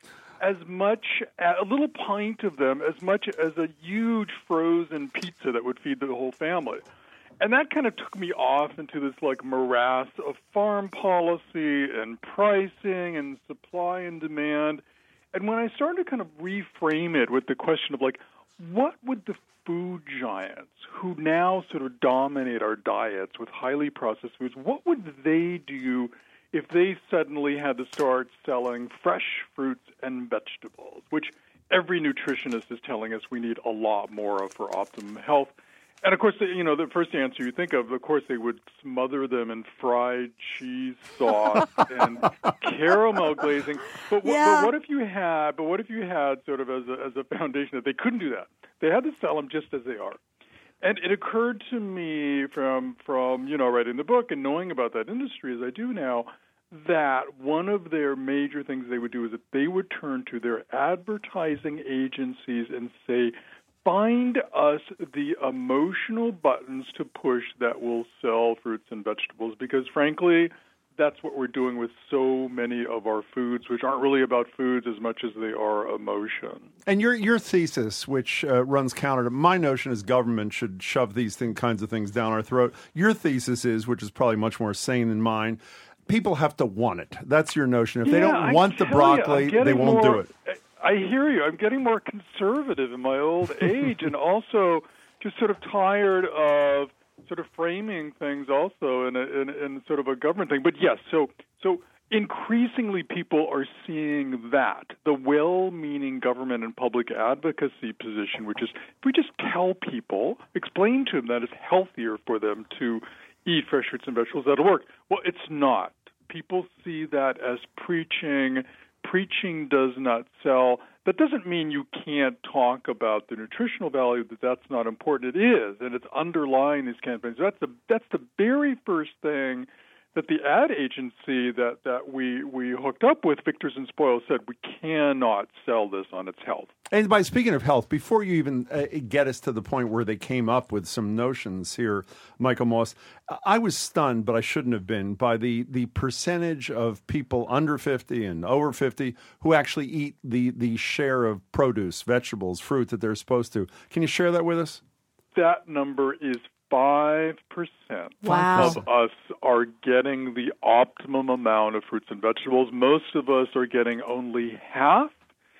as much, a little pint of them, as much as a huge frozen pizza that would feed the whole family? And that kind of took me off into this like morass of farm policy and pricing and supply and demand. And when I started to kind of reframe it with the question of like, what would the food giants who now sort of dominate our diets with highly processed foods, what would they do if they suddenly had to start selling fresh fruits and vegetables, which every nutritionist is telling us we need a lot more of for optimum health? And, of course, you know, the first answer you think of, of course, they would smother them in fried cheese sauce and caramel glazing. But, w- Yeah. but what if you had, but what if you had sort of as a, as a foundation that they couldn't do that? They had to sell them just as they are. And it occurred to me from, from, you know, writing the book and knowing about that industry as I do now, that one of their major things they would do is that they would turn to their advertising agencies and say, find us the emotional buttons to push that will sell fruits and vegetables, because frankly, that's what we're doing with so many of our foods, which aren't really about foods as much as they are emotion. And your your thesis, which uh, runs counter to my notion, is government should shove these thing, kinds of things down our throat. Your thesis is, which is probably much more sane than mine, people have to want it. That's your notion. If yeah, they don't I want the broccoli, you, they won't more, do it. I hear you. I'm getting more conservative in my old age, and also just sort of tired of sort of framing things also in, a, in, in sort of a government thing. But yes, so so increasingly people are seeing that, the well-meaning government and public advocacy position, which is if we just tell people, explain to them that it's healthier for them to eat fresh fruits and vegetables, that'll work. Well, it's not. People see that as preaching. Preaching does not sell. That doesn't mean you can't talk about the nutritional value, that that's not important. It is, and it's underlying these campaigns. That's the that's the very first thing that the ad agency that, that we, we hooked up with, Victors and Spoils, said we cannot sell this on its health. And by speaking of health, before you even uh, get us to the point where they came up with some notions here, Michael Moss, I was stunned, but I shouldn't have been, by the, the percentage of people under fifty and over fifty who actually eat the, the share of produce, vegetables, fruit that they're supposed to. Can you share that with us? That number is five percent Wow. of us are getting the optimum amount of fruits and vegetables. Most of us are getting only half.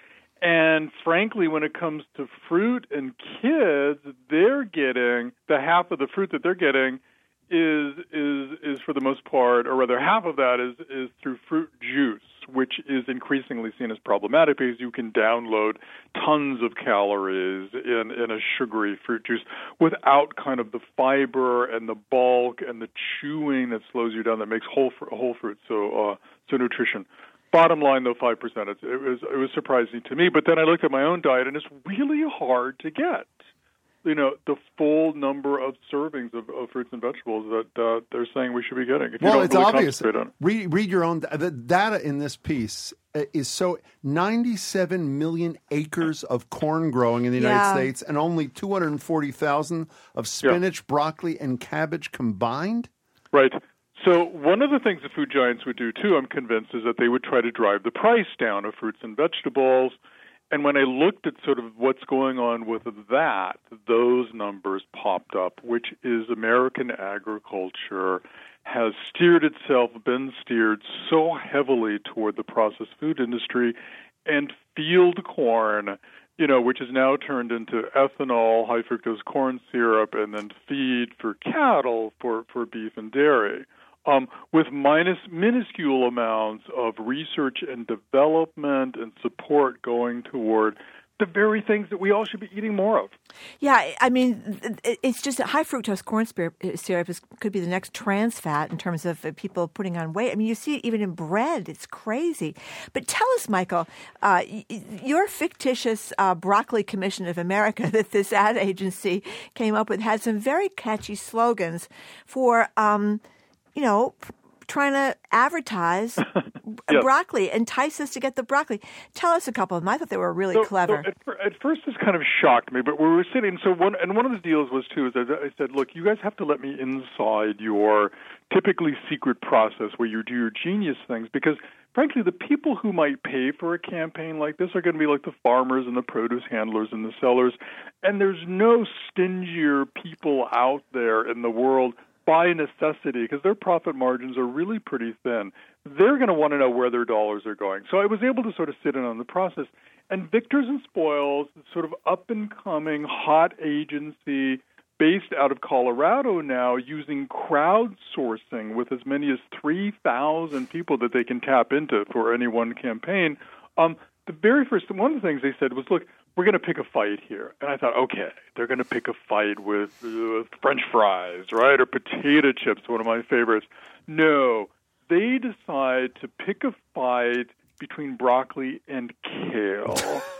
And frankly, when it comes to fruit and kids, they're getting the half of the fruit that they're getting is is is for the most part, or rather half of that is is through fruit juice, which is increasingly seen as problematic because you can download tons of calories in, in a sugary fruit juice without kind of the fiber and the bulk and the chewing that slows you down, that makes whole whole fruit so uh, so nutrition. Bottom line, though, five percent. It, it was it was surprising to me. But then I looked at my own diet, and it's really hard to get, you know, the full number of servings of, of fruits and vegetables that uh, they're saying we should be getting. If well, you don't it's really obvious. concentrate on it. Read, read your own. The data in this piece is so ninety-seven million acres of corn growing in the United Yeah. States, and only two hundred forty thousand of spinach, Yeah. broccoli, and cabbage combined. Right. So one of the things the food giants would do, too, I'm convinced, is that they would try to drive the price down of fruits and vegetables. And when I looked at sort of what's going on with that, those numbers popped up, which is American agriculture has steered itself, been steered so heavily toward the processed food industry, and field corn, you know, which is now turned into ethanol, high fructose corn syrup, and then feed for cattle for, for beef and dairy. Um, with minus minuscule amounts of research and development and support going toward the very things that we all should be eating more of. Yeah, I mean, it's just that high fructose corn syrup is, could be the next trans fat in terms of people putting on weight. I mean, you see it even in bread. It's crazy. But tell us, Michael, uh, your fictitious uh, Broccoli Commission of America that this ad agency came up with had some very catchy slogans for um, – you know, trying to advertise Yep. broccoli, entice us to get the broccoli. Tell us a couple of them. I thought they were really so, clever. So at, at first, this kind of shocked me, but we were sitting. So one and one of the deals was too is that I said, "Look, you guys have to let me inside your typically secret process where you do your genius things, because frankly, the people who might pay for a campaign like this are going to be like the farmers and the produce handlers and the sellers, and there's no stingier people out there in the world." By necessity, because their profit margins are really pretty thin. They're going to want to know where their dollars are going. So I was able to sort of sit in on the process. And Victors and Spoils, sort of up-and-coming, hot agency based out of Colorado now, using crowdsourcing with as many as three thousand people that they can tap into for any one campaign. Um, the very first, one of the things they said was, look, we're going to pick a fight here. And I thought, okay, they're going to pick a fight with, uh, with French fries, right, or potato chips, one of my favorites. No, they decide to pick a fight between broccoli and kale.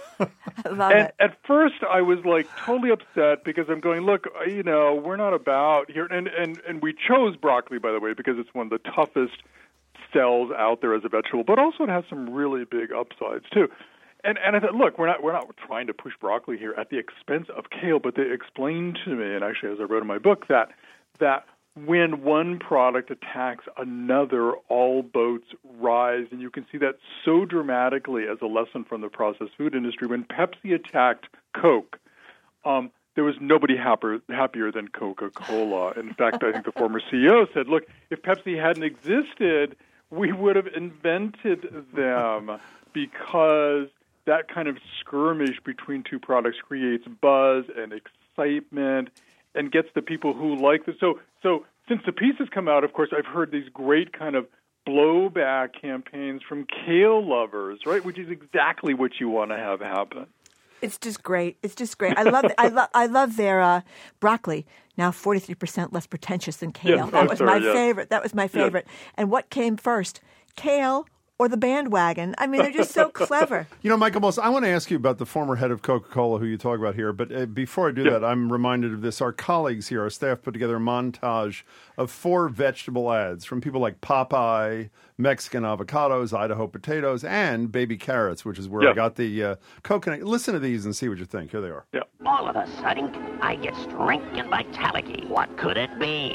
I love and it. at first, I was like totally upset because I'm going, look, you know, we're not about here. And, and, and we chose broccoli, by the way, because it's one of the toughest cells out there as a vegetable, but also it has some really big upsides, too. And and I thought, look, we're not we're not trying to push broccoli here at the expense of kale, but they explained to me, and actually as I wrote in my book, that that when one product attacks another, all boats rise. And you can see that so dramatically as a lesson from the processed food industry. When Pepsi attacked Coke, um, there was nobody happier, happier than Coca-Cola. In fact, I think the former C E O said, look, if Pepsi hadn't existed, we would have invented them, because that kind of skirmish between two products creates buzz and excitement and gets the people who like this. So, so since the piece has come out, of course, I've heard these great kind of blowback campaigns from kale lovers, right, which is exactly what you want to have happen. It's just great. It's just great. I love. I love. I love their uh, broccoli. Now forty-three percent less pretentious than kale. Yes, that oh, was sorry, my yes. favorite. That was my favorite. Yes. And what came first, kale or the bandwagon? I mean, they're just so clever. You know, Michael Moss, I want to ask you about the former head of Coca-Cola who you talk about here. But uh, before I do Yeah. that, I'm reminded of this. Our colleagues here, our staff, put together a montage of four vegetable ads from people like Popeye, Mexican avocados, Idaho potatoes, and baby carrots, which is where Yeah. I got the uh, coconut. Listen to these and see what you think. Here they are. Yeah. All of a sudden, I get strength and vitality. What could it be?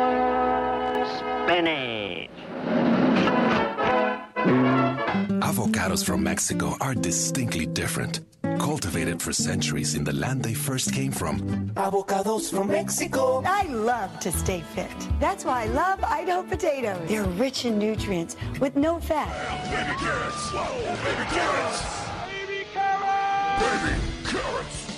Spinach. Avocados from Mexico are distinctly different. Cultivated for centuries in the land they first came from. Avocados from Mexico. I love to stay fit. That's why I love Idaho potatoes. They're rich in nutrients with no fat. Baby carrots. Whoa, baby carrots. Baby carrots. Baby carrots.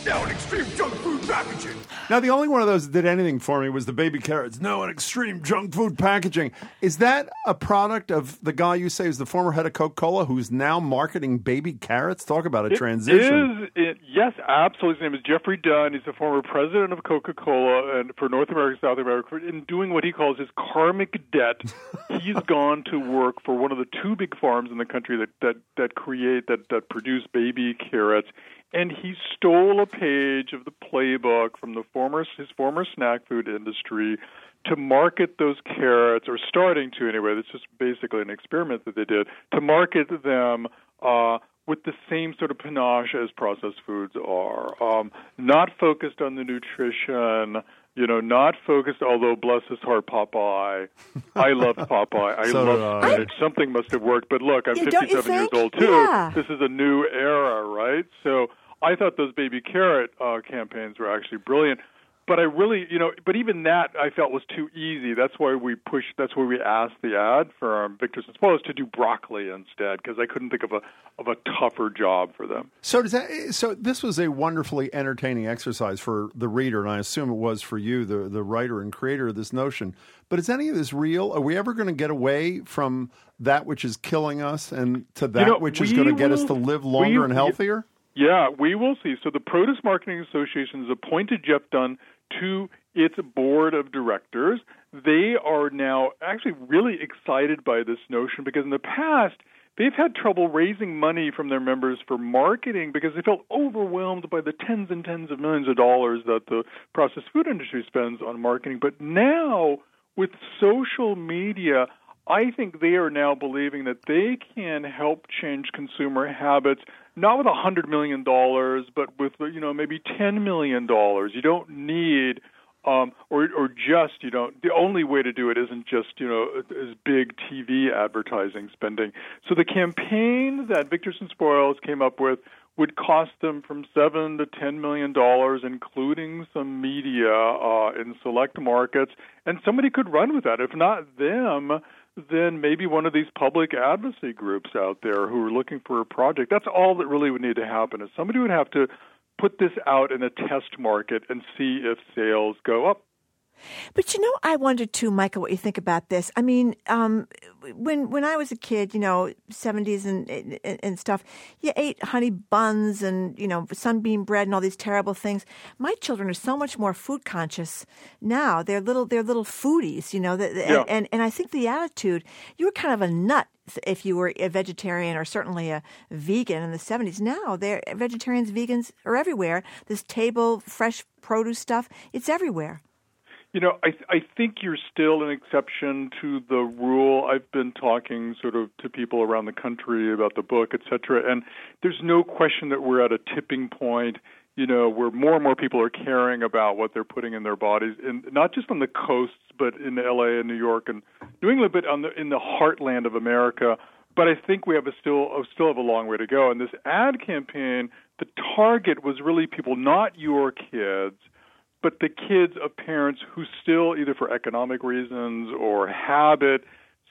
Now in extreme junk food packaging. Now, the only one of those that did anything for me was the baby carrots. No, in extreme junk food packaging. Is that a product of the guy you say is the former head of Coca-Cola who's now marketing baby carrots? Talk about a it transition. Is, it, yes, absolutely. His name is Jeffrey Dunn. He's the former president of Coca-Cola and for North America, South America, in doing what he calls his karmic debt. He's gone to work for one of the two big farms in the country that, that, that create, that, that produce baby carrots. And he stole a page of the playbook from the former his former snack food industry to market those carrots, or starting to anyway. It's just basically an experiment that they did, to market them uh, with the same sort of panache as processed foods are. Um, not focused on the nutrition, you know, not focused, although bless his heart, Popeye. I loved Popeye. I so loved spinach. Something must have worked. But look, I'm yeah, fifty-seven years old, too. Yeah. This is a new era, right? So I thought those baby carrot uh, campaigns were actually brilliant. But I really, you know, but even that I felt was too easy. That's why we pushed, that's why we asked the ad firm, Victor Spoilers, to do broccoli instead, because I couldn't think of a of a tougher job for them. So does that? So this was a wonderfully entertaining exercise for the reader, and I assume it was for you, the the writer and creator of this notion. But is any of this real? Are we ever going to get away from that which is killing us and to that you know, which is going to get us to live longer we, and healthier? Yeah, we will see. So the Produce Marketing Association has appointed Jeff Dunn to its board of directors. They are now actually really excited by this notion because in the past, they've had trouble raising money from their members for marketing because they felt overwhelmed by the tens and tens of millions of dollars that the processed food industry spends on marketing. But now, with social media, I think they are now believing that they can help change consumer habits, not with one hundred million dollars, but with, you know, maybe ten million dollars. You don't need, um, or or just, you don't, the only way to do it isn't just, you know, as big T V advertising spending. So the campaign that Victor Spoils came up with would cost them from seven to ten million dollars, including some media uh, in select markets, and somebody could run with that. If not them, then maybe one of these public advocacy groups out there who are looking for a project. That's all that really would need to happen, is somebody would have to put this out in a test market and see if sales go up. But, you know, I wonder, too, Michael, what you think about this. I mean, um, when when I was a kid, you know, seventies and, and and stuff, you ate honey buns and, you know, sunbeam bread and all these terrible things. My children are so much more food conscious now. They're little they're little foodies, you know. And, yeah. and, and I think the attitude, you were kind of a nut if you were a vegetarian or certainly a vegan in the seventies. Now, they're vegetarians, vegans are everywhere. This table, fresh produce stuff, it's everywhere. You know, I I think you're still an exception to the rule. I've been talking sort of to people around the country about the book, et cetera, and there's no question that we're at a tipping point, you know, where more and more people are caring about what they're putting in their bodies, and not just on the coasts, but in L A and New York and New England, but on the, in the heartland of America. But I think we have a still still have a long way to go. And this ad campaign, the target was really people, not your kids, but the kids of parents who still, either for economic reasons or habit,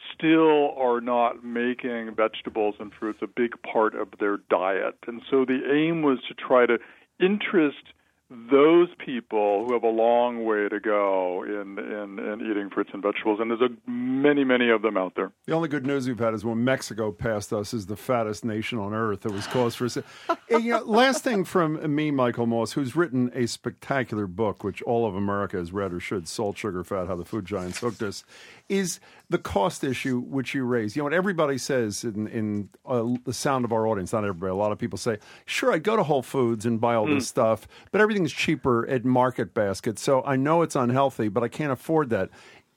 still are not making vegetables and fruits a big part of their diet. And so the aim was to try to interest those people who have a long way to go in, in, in eating fruits and vegetables. And there's a, many, many of them out there. The only good news we've had is when Mexico passed us as the fattest nation on earth. It was cause for... And, you know, last thing from me, Michael Moss, who's written a spectacular book, which all of America has read or should, Salt, Sugar, Fat, How the Food Giants Hooked Us, is the cost issue which you raise. You know what everybody says in, in uh, the sound of our audience, not everybody, a lot of people say, sure, I go to Whole Foods and buy all this mm. stuff, but everything's cheaper at Market Basket, so I know it's unhealthy, but I can't afford that.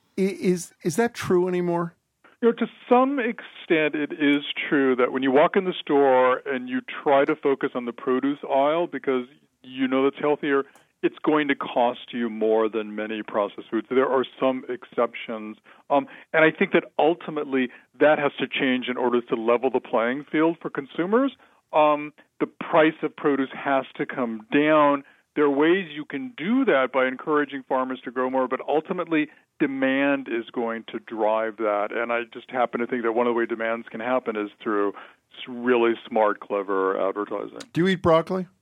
Is, is that true anymore? You know, to some extent, it is true that when you walk in the store and you try to focus on the produce aisle because you know that's healthier, it's going to cost you more than many processed foods. There are some exceptions. Um, and I think that ultimately that has to change in order to level the playing field for consumers. Um, the price of produce has to come down. There are ways you can do that by encouraging farmers to grow more, but ultimately demand is going to drive that. And I just happen to think that one of the ways demands can happen is through really smart, clever advertising. Do you eat broccoli?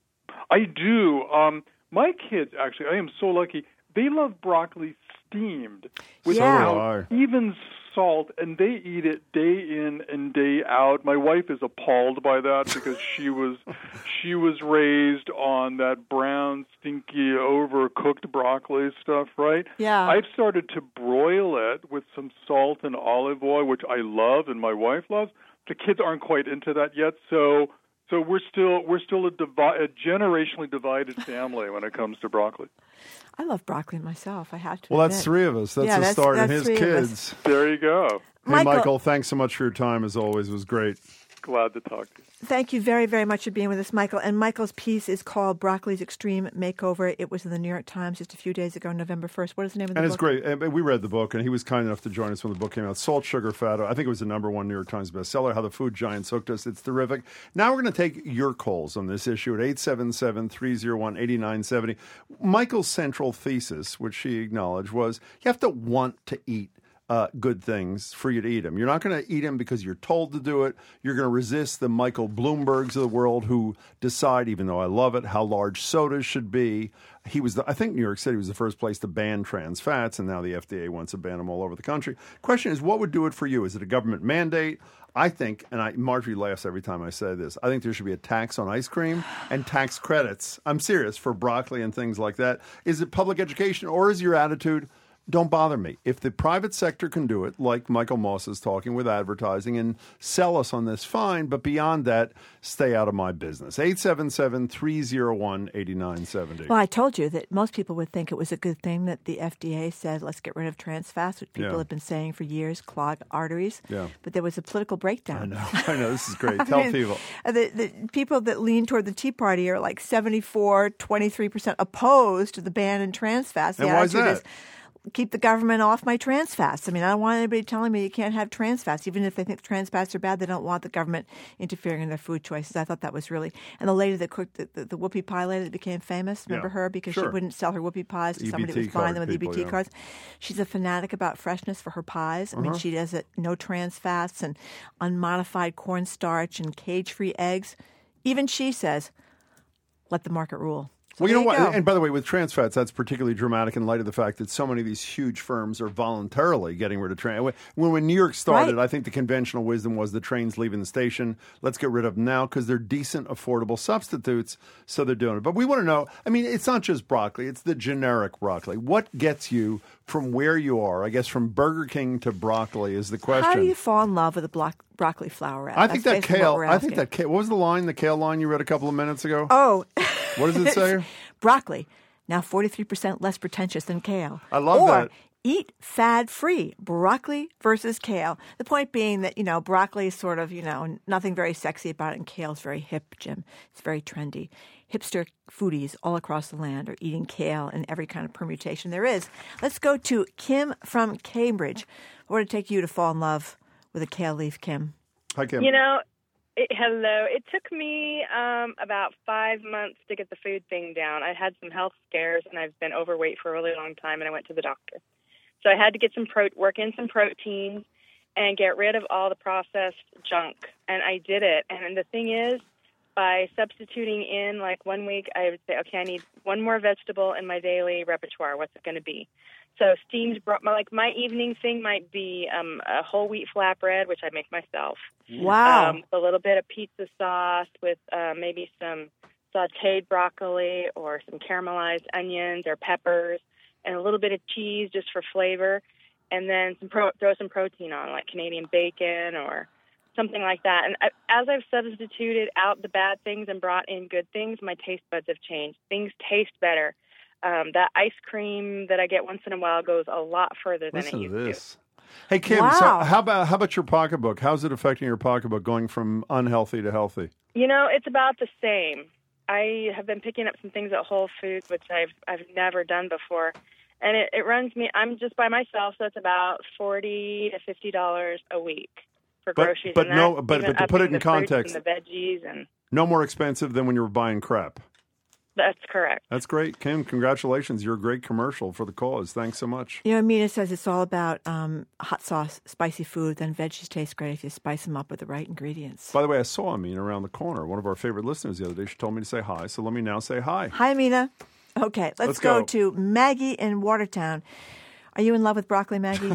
I do. Um, my kids, actually, I am so lucky. They love broccoli steamed without yeah. even salt, and they eat it day in and day out. My wife is appalled by that because she was she was raised on that brown, stinky, overcooked broccoli stuff, right? Yeah. I've started to broil it with some salt and olive oil, which I love and my wife loves. The kids aren't quite into that yet, so so we're still we're still a, divi- a generationally divided family when it comes to broccoli. I love broccoli myself, I have to Well, admit. that's three of us. That's yeah, the that's, start. that's And his three kids. There you go. Hey, Michael, Michael, thanks so much for your time, as always. It was great. Glad to talk to you. Thank you very, very much for being with us, Michael. And Michael's piece is called Broccoli's Extreme Makeover. It was in the New York Times just a few days ago, November first. What is the name of the and book? And it's great. And we read the book, and he was kind enough to join us when the book came out. Salt, Sugar, Fat. I think it was the number one New York Times bestseller, How the Food Giants Hooked Us. It's terrific. Now we're going to take your calls on this issue at eight seven seven, three oh one, eight nine seven oh. Michael's central thesis, which she acknowledged, was you have to want to eat Uh, good things for you to eat them. You're not going to eat them because you're told to do it. You're going to resist the Michael Bloombergs of the world who decide, even though I love it, how large sodas should be. He was, the, I think New York City was the first place to ban trans fats, and now the F D A wants to ban them all over the country. Question is, what would do it for you? Is it a government mandate? I think, and I, Marjorie laughs every time I say this, I think there should be a tax on ice cream and tax credits. I'm serious, for broccoli and things like that. Is it public education, or is your attitude, don't bother me? If the private sector can do it, like Michael Moss is talking with advertising, and sell us on this, fine. But beyond that, stay out of my business. eight seven seven, three oh one, eight nine seven oh. Well, I told you that most people would think it was a good thing that the F D A said, let's get rid of trans fats, which people Yeah. have been saying for years, clog arteries. Yeah. But there was a political breakdown. I know. I know. This is great. Tell I mean, people. The, the people that lean toward the Tea Party are like seventy-four, twenty-three percent opposed to the ban in trans fats. The And why is attitude that? is, keep the government off my trans fats. I mean, I don't want anybody telling me you can't have trans fats. Even if they think trans fats are bad, they don't want the government interfering in their food choices. I thought that was really... And the lady that cooked the, the, the whoopie pie lady that became famous, remember Yeah, her? Because sure. she wouldn't sell her whoopie pies to E B T somebody that was buying them with card E B T people, yeah. cards. She's a fanatic about freshness for her pies. I mean, Uh-huh. she does it no trans fats and unmodified cornstarch and cage-free eggs. Even she says, let the market rule. So Well, you know there what? go. And by the way, with trans fats, that's particularly dramatic in light of the fact that so many of these huge firms are voluntarily getting rid of trans. When, when New York started, Right. I think the conventional wisdom was the train's leaving the station. Let's get rid of them now because they're decent, affordable substitutes. So they're doing it. But we want to know, I mean, it's not just broccoli. It's the generic broccoli. What gets you from where you are? I guess from Burger King to broccoli is the question. How do you fall in love with a block, broccoli flower? I think That's that basically what kale. we're I think asking. that kale. What was the line? The kale line you read a couple of minutes ago. Oh, What does it say? broccoli, now forty-three percent less pretentious than kale. I love or, that. Eat fad-free, broccoli versus kale. The point being that, you know, broccoli is sort of, you know, nothing very sexy about it, and kale's very hip, Jim. It's very trendy. Hipster foodies all across the land are eating kale in every kind of permutation there is. Let's go to Kim from Cambridge. What would it take you to fall in love with a kale leaf, Kim? Hi, Kim. You know, it, hello. It took me um, about five months to get the food thing down. I had some health scares, and I've been overweight for a really long time, and I went to the doctor. So I had to get some pro- work in some proteins and get rid of all the processed junk, and I did it. And the thing is, by substituting in, like one week, I would say, okay, I need one more vegetable in my daily repertoire. What's it going to be? So steamed, bro- my, like my evening thing might be um, a whole wheat flatbread, which I make myself. Wow. Um, a little bit of pizza sauce with uh, maybe some sautéed broccoli or some caramelized onions or peppers and a little bit of cheese just for flavor. And then some pro- throw some protein on, like Canadian bacon or something like that. And I, as I've substituted out the bad things and brought in good things, my taste buds have changed. Things taste better. Um, that ice cream that I get once in a while goes a lot further than Listen it used to this. Hey, Kim, Wow. so how about how about your pocketbook? How's it affecting your pocketbook going from unhealthy to healthy? to. You know, it's about the same. I have been picking up some things at Whole Foods, which I've I've never done before. And it, it runs me, I'm just by myself, so it's about forty to fifty dollars a week for But- groceries. but and no- that's but- even but to put upping it in the fruits context- and the veggies and No more expensive than when you were buying crap. That's correct. That's great. Kim, congratulations. You're a great commercial for the cause. Thanks so much. You know, Amina says it's all about um, hot sauce, spicy food, then veggies taste great if you spice them up with the right ingredients. By the way, I saw Amina around the corner. One of our favorite listeners the other day, she told me to say hi, so let me now say hi. Hi, Amina. Okay, let's, Let's go. go to Maggie in Watertown. Are you in love with broccoli, Maggie?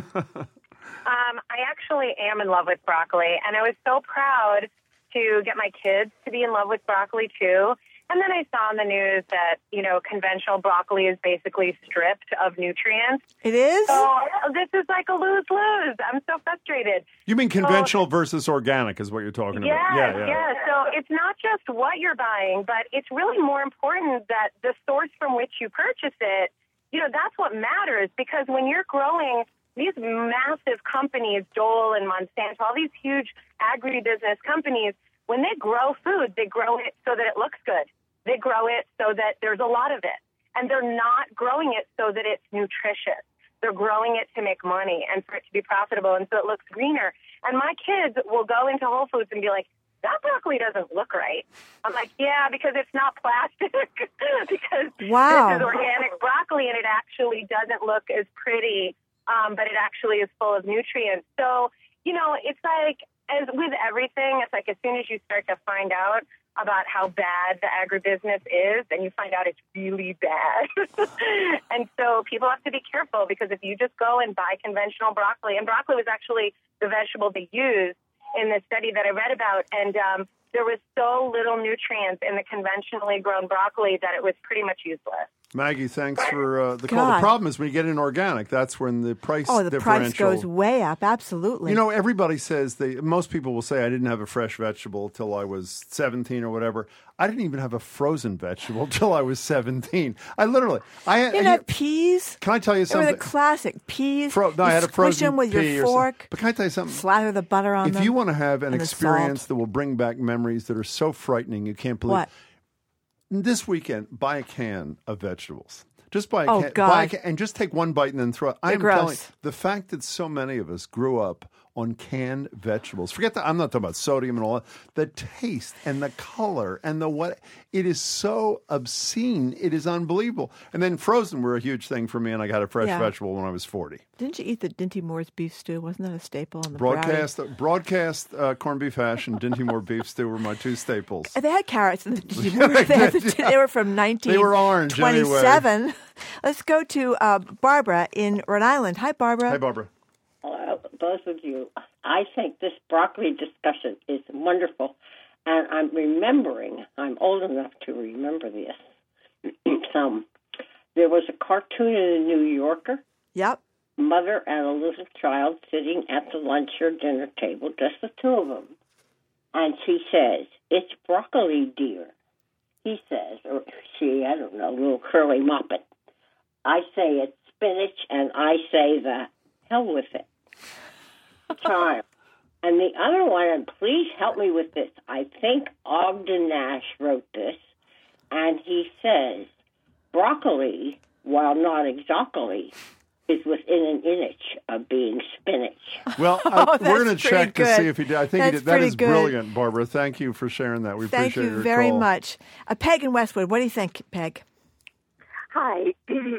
Um, I actually am in love with broccoli, and I was so proud to get my kids to be in love with broccoli, too. And then I saw on the news that, you know, conventional broccoli is basically stripped of nutrients. It is? So this is like a lose-lose. I'm so frustrated. You mean conventional so, versus organic is what you're talking yes, about. Yeah, yeah. Yeah, so it's not just what you're buying, but it's really more important that the source from which you purchase it, you know, that's what matters. Because when you're growing these massive companies, Dole and Monsanto, all these huge agribusiness companies, when they grow food, they grow it so that it looks good. They grow it so that there's a lot of it. And they're not growing it so that it's nutritious. They're growing it to make money and for it to be profitable and so it looks greener. And my kids will go into Whole Foods and be like, that broccoli doesn't look right. I'm like, yeah, because it's not plastic. because wow. this is organic broccoli and it actually doesn't look as pretty. Um, but it actually is full of nutrients. So, you know, it's like, as with everything, it's like as soon as you start to find out about how bad the agribusiness is, then you find out it's really bad. And so people have to be careful because if you just go and buy conventional broccoli, and broccoli was actually the vegetable they used in the study that I read about, and um, there was so little nutrients in the conventionally grown broccoli that it was pretty much useless. Maggie, thanks for uh, the call. God. The problem is when you get in organic, that's when the price Oh, the differential... price goes way up, absolutely. You know, everybody says, they. most people will say, I didn't have a fresh vegetable till I was seventeen or whatever. I didn't even have a frozen vegetable till I was seventeen. I literally... I You didn't have peas? Can I tell you They something? were the classic peas. Fro- no, I You had a squish frozen them with pea your or fork. something. But can I tell you something? Slather the butter on if them. you want to have an and the experience salt. that will bring back memories that are so frightening you can't believe... What? This weekend, buy a can of vegetables. Just buy a Oh, can, God. buy a can and just take one bite and then throw it. They're I'm gross. telling you, the fact that so many of us grew up on canned vegetables. Forget that. I'm not talking about sodium and all that. The taste and the color and the what. It is so obscene. It is unbelievable. And then frozen were a huge thing for me, and I got a fresh Yeah. vegetable when I was forty. Didn't you eat the Dinty Moore's beef stew? Wasn't that a staple on the Broadcast, Brownie? broadcast uh, corned beef hash and Dinty Moore beef stew were my two staples. They had carrots in the Dinty Moore. They, had the, they were from nineteen twenty-seven. They were orange anyway. Let's go to uh, Barbara in Rhode Island. Hi, Barbara. Hi, Barbara. Hello, both of you. I think this broccoli discussion is wonderful, and I'm remembering, I'm old enough to remember this. um, there was a cartoon in the New Yorker. Yep. Mother and a little child sitting at the lunch or dinner table, just the two of them. And she says, it's broccoli, dear. He says, or she, I don't know, little curly moppet. I say it's spinach, and I say the hell with it. Child. And the other one, and please help me with this, I think Ogden Nash wrote this, and he says, broccoli, while not exactly, is within an inch of being spinach. Well, Oh, I, that's we're going to pretty check to good. see if he did. I think That's he did. That pretty is good. brilliant, Barbara. Thank you for sharing that. We Thank appreciate you your very call. much. Uh, Peg in Westwood, what do you think, Peg? Hi.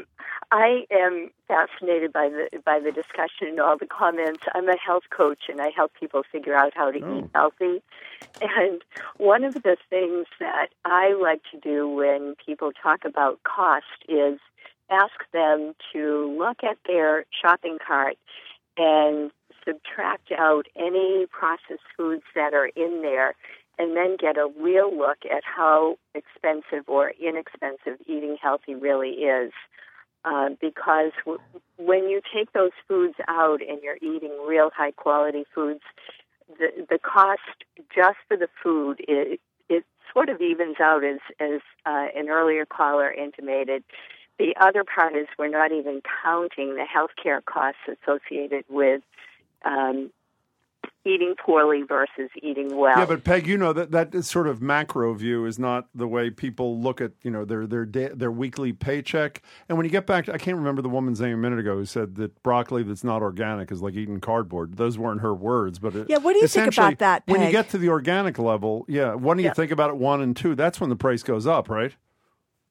I am fascinated by the by the discussion and all the comments. I'm a health coach, and I help people figure out how to Oh. eat healthy. And one of the things that I like to do when people talk about cost is ask them to look at their shopping cart and subtract out any processed foods that are in there, and then get a real look at how expensive or inexpensive eating healthy really is. Uh, because w- when you take those foods out and you're eating real high-quality foods, the, the cost just for the food, it, it sort of evens out, as, as uh, an earlier caller intimated. The other part is we're not even counting the healthcare costs associated with um, eating poorly versus eating well. Yeah, but Peg, you know that that sort of macro view is not the way people look at, you know, their their da- their weekly paycheck. And when you get back to, I can't remember the woman's name a minute ago who said that broccoli that's not organic is like eating cardboard. Those weren't her words, but it, Yeah, what do you think essentially, about that, when you Peg? get to the organic level, yeah, what do you Yeah. think about it one and two? That's when the price goes up, right?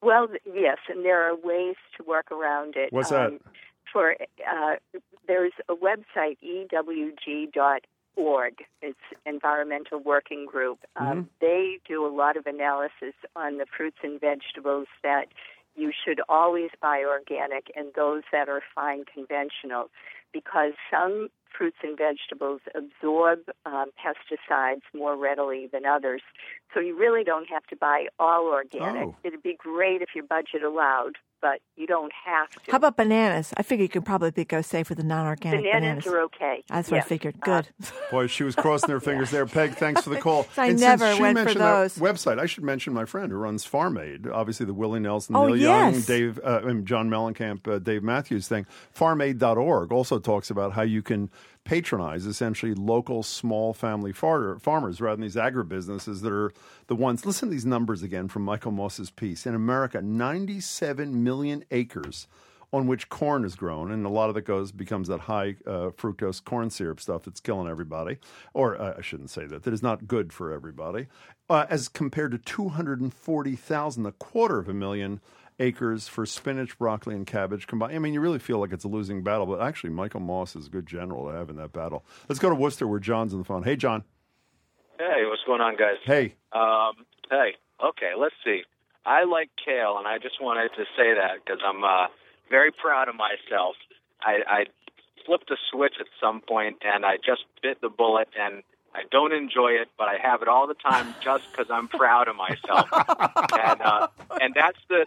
Well, yes, and there are ways to work around it. What's that? Um, for uh, there's a website, E W G dot org. It's Environmental Working Group. Um, Mm-hmm. They do a lot of analysis on the fruits and vegetables that you should always buy organic and those that are fine conventional, because some fruits and vegetables absorb um, pesticides more readily than others. So you really don't have to buy all organic. Oh. It'd be great if your budget allowed, but you don't have to. How about bananas? I figure you could probably be, go safe with the non-organic Bananas, bananas. are okay. That's what Yeah. I figured. Good. Boy, she was crossing her fingers there. Peg, thanks for the call. I and never since she went for mentioned those. that website, I should mention my friend who runs Farm Aid. Obviously, the Willie Nelson, Oh, Neil Young, yes. Dave, uh, and John Mellencamp, uh, Dave Matthews thing. farm aid dot org also talks about how you can patronize essentially local small family far- farmers rather than these agribusinesses that are the ones. Listen to these numbers again from Michael Moss's piece. In America, ninety-seven million acres on which corn is grown, and a lot of it goes becomes that high uh, fructose corn syrup stuff that's killing everybody. Or uh, I shouldn't say that. That is not good for everybody. Uh, as compared to two hundred forty thousand, a quarter of a million acres for spinach, broccoli, and cabbage combined. I mean, you really feel like it's a losing battle, but actually Michael Moss is a good general to have in that battle. Let's go to Worcester where John's on the phone. Hey, John. Hey, what's going on, guys? Hey. Um, hey, okay, let's see. I like kale, and I just wanted to say that because I'm uh, very proud of myself. I, I flipped a switch at some point, and I just bit the bullet, and I don't enjoy it, but I have it all the time just because I'm proud of myself. and uh, and that's the.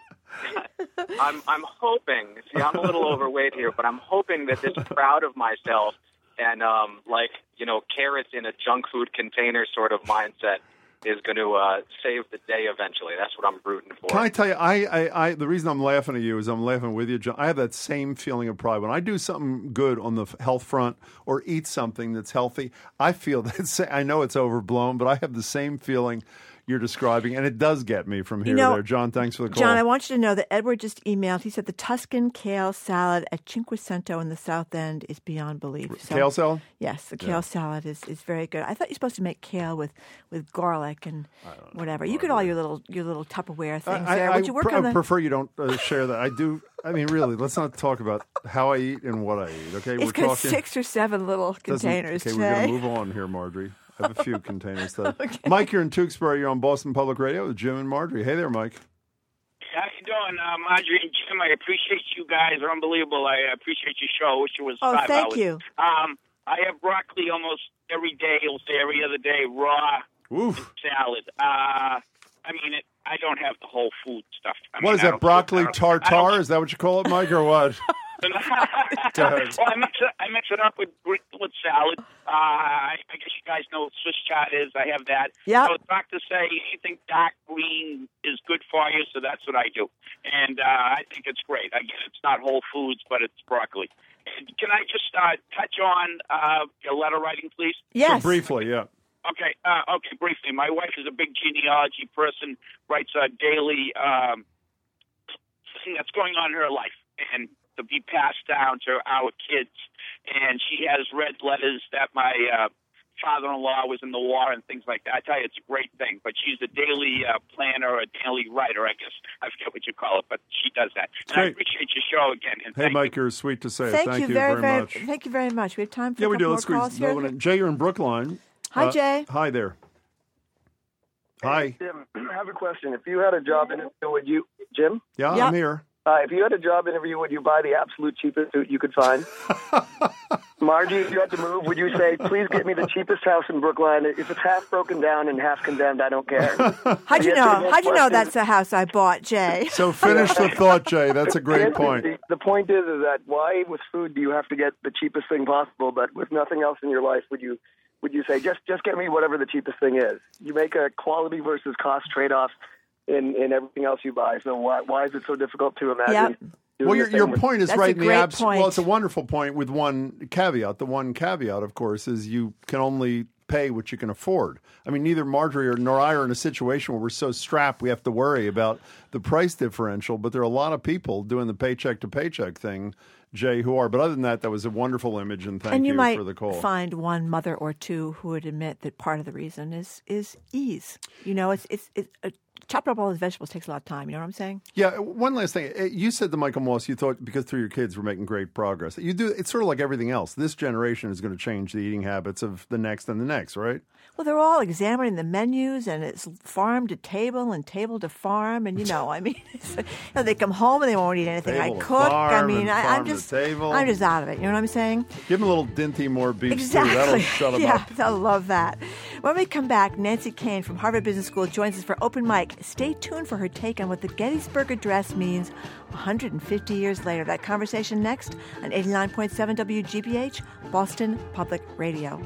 I'm I'm hoping. See, I'm a little overweight here, but I'm hoping that this proud of myself and um, like you know carrots in a junk food container sort of mindset is going to uh, save the day eventually. That's what I'm rooting for. Can I tell you, I, I, I, the reason I'm laughing at you is I'm laughing with you, John. I have that same feeling of pride. When I do something good on the health front or eat something that's healthy, I feel that, I know it's overblown, but I have the same feeling you're describing, and it does get me from here You know, to there. John, thanks for the call. John, I want you to know that Edward just emailed. He said the Tuscan kale salad at Cinquecento in the South End is beyond belief. So, Kale salad? Yes, the kale Yeah. salad is, is very good. I thought you were supposed to make kale with, with garlic and whatever. You get all your little your little Tupperware things I, there. I, Would you work pr- on I the? prefer you don't uh, share that. I do. I mean, really, let's not talk about how I eat and what I eat, okay? It's we're got talking six or seven little Doesn't- containers Okay, today. we're going to move on here, Marjorie. I have a few containers. Though. Mike, you're in Tewksbury. You're on Boston Public Radio with Jim and Marjorie. Hey there, Mike. How you doing, uh, Marjorie and Jim? I appreciate you guys. Are unbelievable. I appreciate your show. I wish it was Oh, five thank hours. you. Um, I have broccoli almost every day. You'll say every other day, raw Oof. and salad. Uh, I mean, it, I don't have the whole food stuff. I What mean, is I that, don't- broccoli I don't- tartare? Is that what you call it, Mike, or what? Go ahead. well, I mix it. I mix it up with with salad. Uh, I, I guess you guys know what Swiss chard is. I have that. Yep. So doctors say anything dark green is good for you, so that's what I do, and uh, I think it's great. I guess it's not whole foods, but it's broccoli. And can I just uh, touch on uh, your letter writing, please? So briefly, yeah. Okay, uh, okay, briefly. My wife is a big genealogy person, writes a daily um, thing that's going on in her life, and to be passed down to our kids. And she has read letters that my uh, father-in-law was in the war and things like that. I tell you, it's a great thing. But she's a daily uh, planner, a daily writer, I guess. I forget what you call it, but she does that. And I Great. appreciate your show again. And Hey, thank Mike, you're sweet to say it. Thank, Thank you very, very, very much. Thank you very much. We have time for Yeah, a we couple do. more Let's squeeze calls another here. one in. Jay, you're in Brookline. Hi, Uh, Jay. Hi there. Hi. Jim, I have a question. If you had a job interview, would you, Jim? Yeah, I'm here. Uh, if you had a job interview, would you buy the absolute cheapest suit you could find? Margie, if you had to move, would you say, please get me the cheapest house in Brookline? If it's half broken down and half condemned, I don't care. How'd you The answer to know? that How'd you know question- that's a house I bought, Jay? So finish the thought, Jay. That's a The great answer- point. The, the point is, is that why with food do you have to get the cheapest thing possible, but with nothing else in your life would you would you say, just just get me whatever the cheapest thing is? You make a quality versus cost trade-off in, in everything else you buy. So why why is it so difficult to imagine? doing Well, the your same your with- point is That's right a in the great abs. point. Well, it's a wonderful point with one caveat. The one caveat, of course, is you can only pay what you can afford. I mean, neither Marjorie or nor I are in a situation where we're so strapped we have to worry about the price differential. But there are a lot of people doing the paycheck to paycheck thing, Jay, who are. But other than that, that was a wonderful image, and thank and you, you might for the call. find one mother or two who would admit that part of the reason is is ease. You know, it's it's, it's a chopping up all those vegetables takes a lot of time. You know what I'm saying? Yeah. One last thing. You said to Michael Moss, you thought because through your kids were making great progress. You do. It's sort of like everything else. This generation is going to change the eating habits of the next and the next, right? Well, they're all examining the menus, and it's farm to table and table to farm, and you know, I mean, it's, you know, they come home and they won't eat anything Table I to cook. I farm mean, and I, farm I'm to just, table. I'm just out of it. You know what I'm saying? Give them a little Dinty more beef Exactly. too. That'll shut them yeah, up. I love that. When we come back, Nancy Kane from Harvard Business School joins us for Open Mic. Stay tuned for her take on what the Gettysburg Address means one hundred fifty years later. That conversation next on eighty-nine point seven W G B H, Boston Public Radio.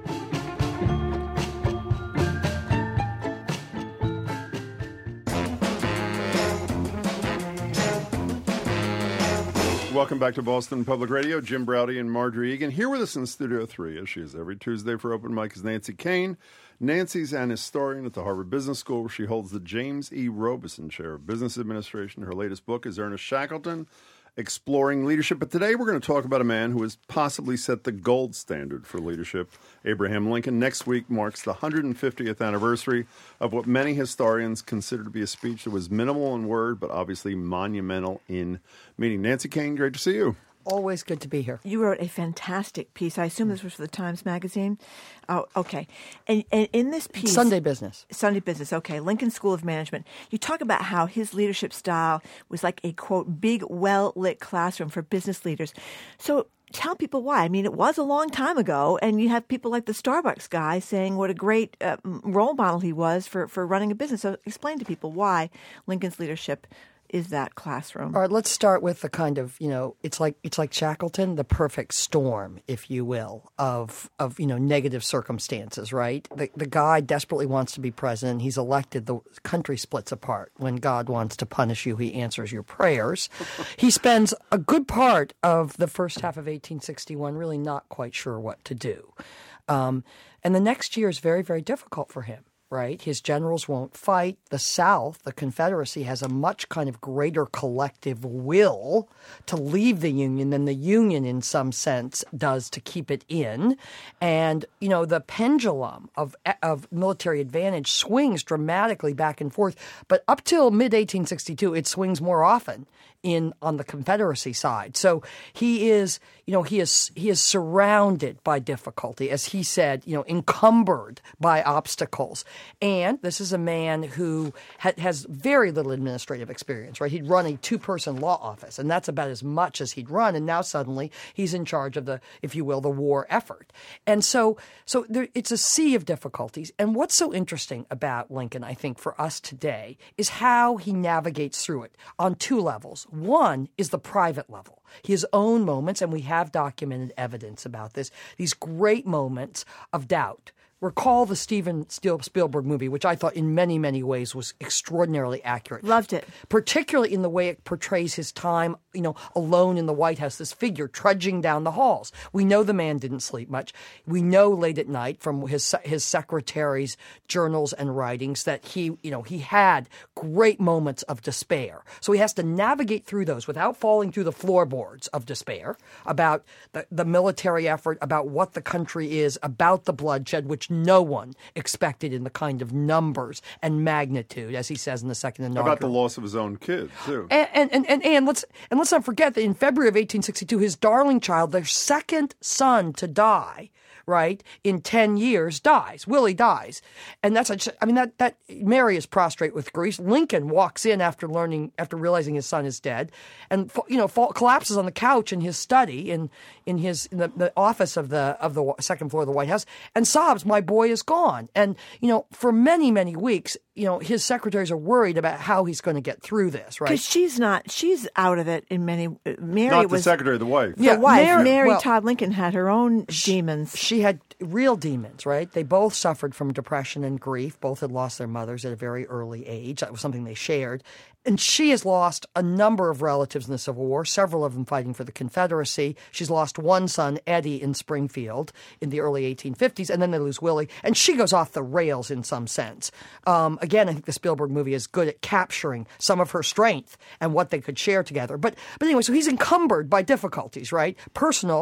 Welcome back to Boston Public Radio. Jim Browdy and Marjorie Egan here with us in Studio three, as she is every Tuesday for Open Mic, is Nancy Kane. Nancy's an historian at the Harvard Business School, where she holds the James E. Robeson Chair of Business Administration. Her latest book is Ernest Shackleton, Exploring Leadership. But today we're going to talk about a man who has possibly set the gold standard for leadership, Abraham Lincoln. Next week marks the one hundred fiftieth anniversary of what many historians consider to be a speech that was minimal in word, but obviously monumental in meaning. Nancy Kane, great to see you. Always good to be here. You wrote a fantastic piece. I assume this was for the Times Magazine. Oh, okay. And, and in this piece... Sunday Business. Sunday Business, okay. Lincoln School of Management. You talk about how his leadership style was like a, quote, big, well-lit classroom for business leaders. So tell people why. I mean, it was a long time ago, and you have people like the Starbucks guy saying what a great uh, role model he was for, for running a business. So explain to people why Lincoln's leadership is that classroom. All right, let's start with the kind of, you know, it's like it's like Shackleton, the perfect storm, if you will, of of you know negative circumstances, right? The the guy desperately wants to be president. He's elected. The country splits apart. When God wants to punish you, he answers your prayers. He spends a good part of the first half of eighteen sixty-one really not quite sure what to do. Um, and the next year is very, very difficult for him. Right? His generals won't fight. The South, the Confederacy, has a much kind of greater collective will to leave the Union than the Union, in some sense, does to keep it in. And, you know, the pendulum of of military advantage swings dramatically back and forth. But up till mid eighteen sixty-two, it swings more often in on the Confederacy side. So he is, you know, he is he is surrounded by difficulty, as he said, you know, encumbered by obstacles. And this is a man who ha- has very little administrative experience, right? He'd run a two-person law office, and that's about as much as he'd run. And now suddenly he's in charge of the, if you will, the war effort. And so, so there, it's a sea of difficulties. And what's so interesting about Lincoln, I think, for us today, is how he navigates through it on two levels. One is the private level, his own moments, and we have documented evidence about this, these great moments of doubt. Recall the Steven Spielberg movie, which I thought in many, many ways was extraordinarily accurate. Loved it. Particularly in the way it portrays his time, you know, alone in the White House, this figure trudging down the halls. We know the man didn't sleep much. We know late at night from his his secretary's journals and writings that he, you know, he had great moments of despair. So he has to navigate through those without falling through the floorboards of despair about the, the military effort, about what the country is, about the bloodshed, which no one expected in the kind of numbers and magnitude, as he says in the second inaugural. About the loss of his own kid, too. And and, and, and, and let's and let's not forget that in February of eighteen sixty-two, his darling child, their second son to die, right, in ten years, dies. Willie dies. And that's, a, I mean, that, that Mary is prostrate with grief. Lincoln walks in after learning, after realizing his son is dead, and, you know, fall, collapses on the couch in his study, in in his in the, the office of the of the second floor of the White House, and sobs, "My boy is gone." And, you know, for many, many weeks, you know, his secretaries are worried about how he's going to get through this, right? Because she's not, she's out of it in many, Mary Not was. the secretary, the wife. The yeah, wife. Mary, Mary well, Todd Lincoln had her own demons. She had real demons, right? They both suffered from depression and grief. Both had lost their mothers at a very early age. That was something they shared. And she has lost a number of relatives in the Civil War, several of them fighting for the Confederacy. She's lost one son, Eddie, in Springfield in the early eighteen fifties, and then they lose Willie. And she goes off the rails in some sense. Um, again, I think the Spielberg movie is good at capturing some of her strength and what they could share together. But, but anyway, so he's encumbered by difficulties, right? Personal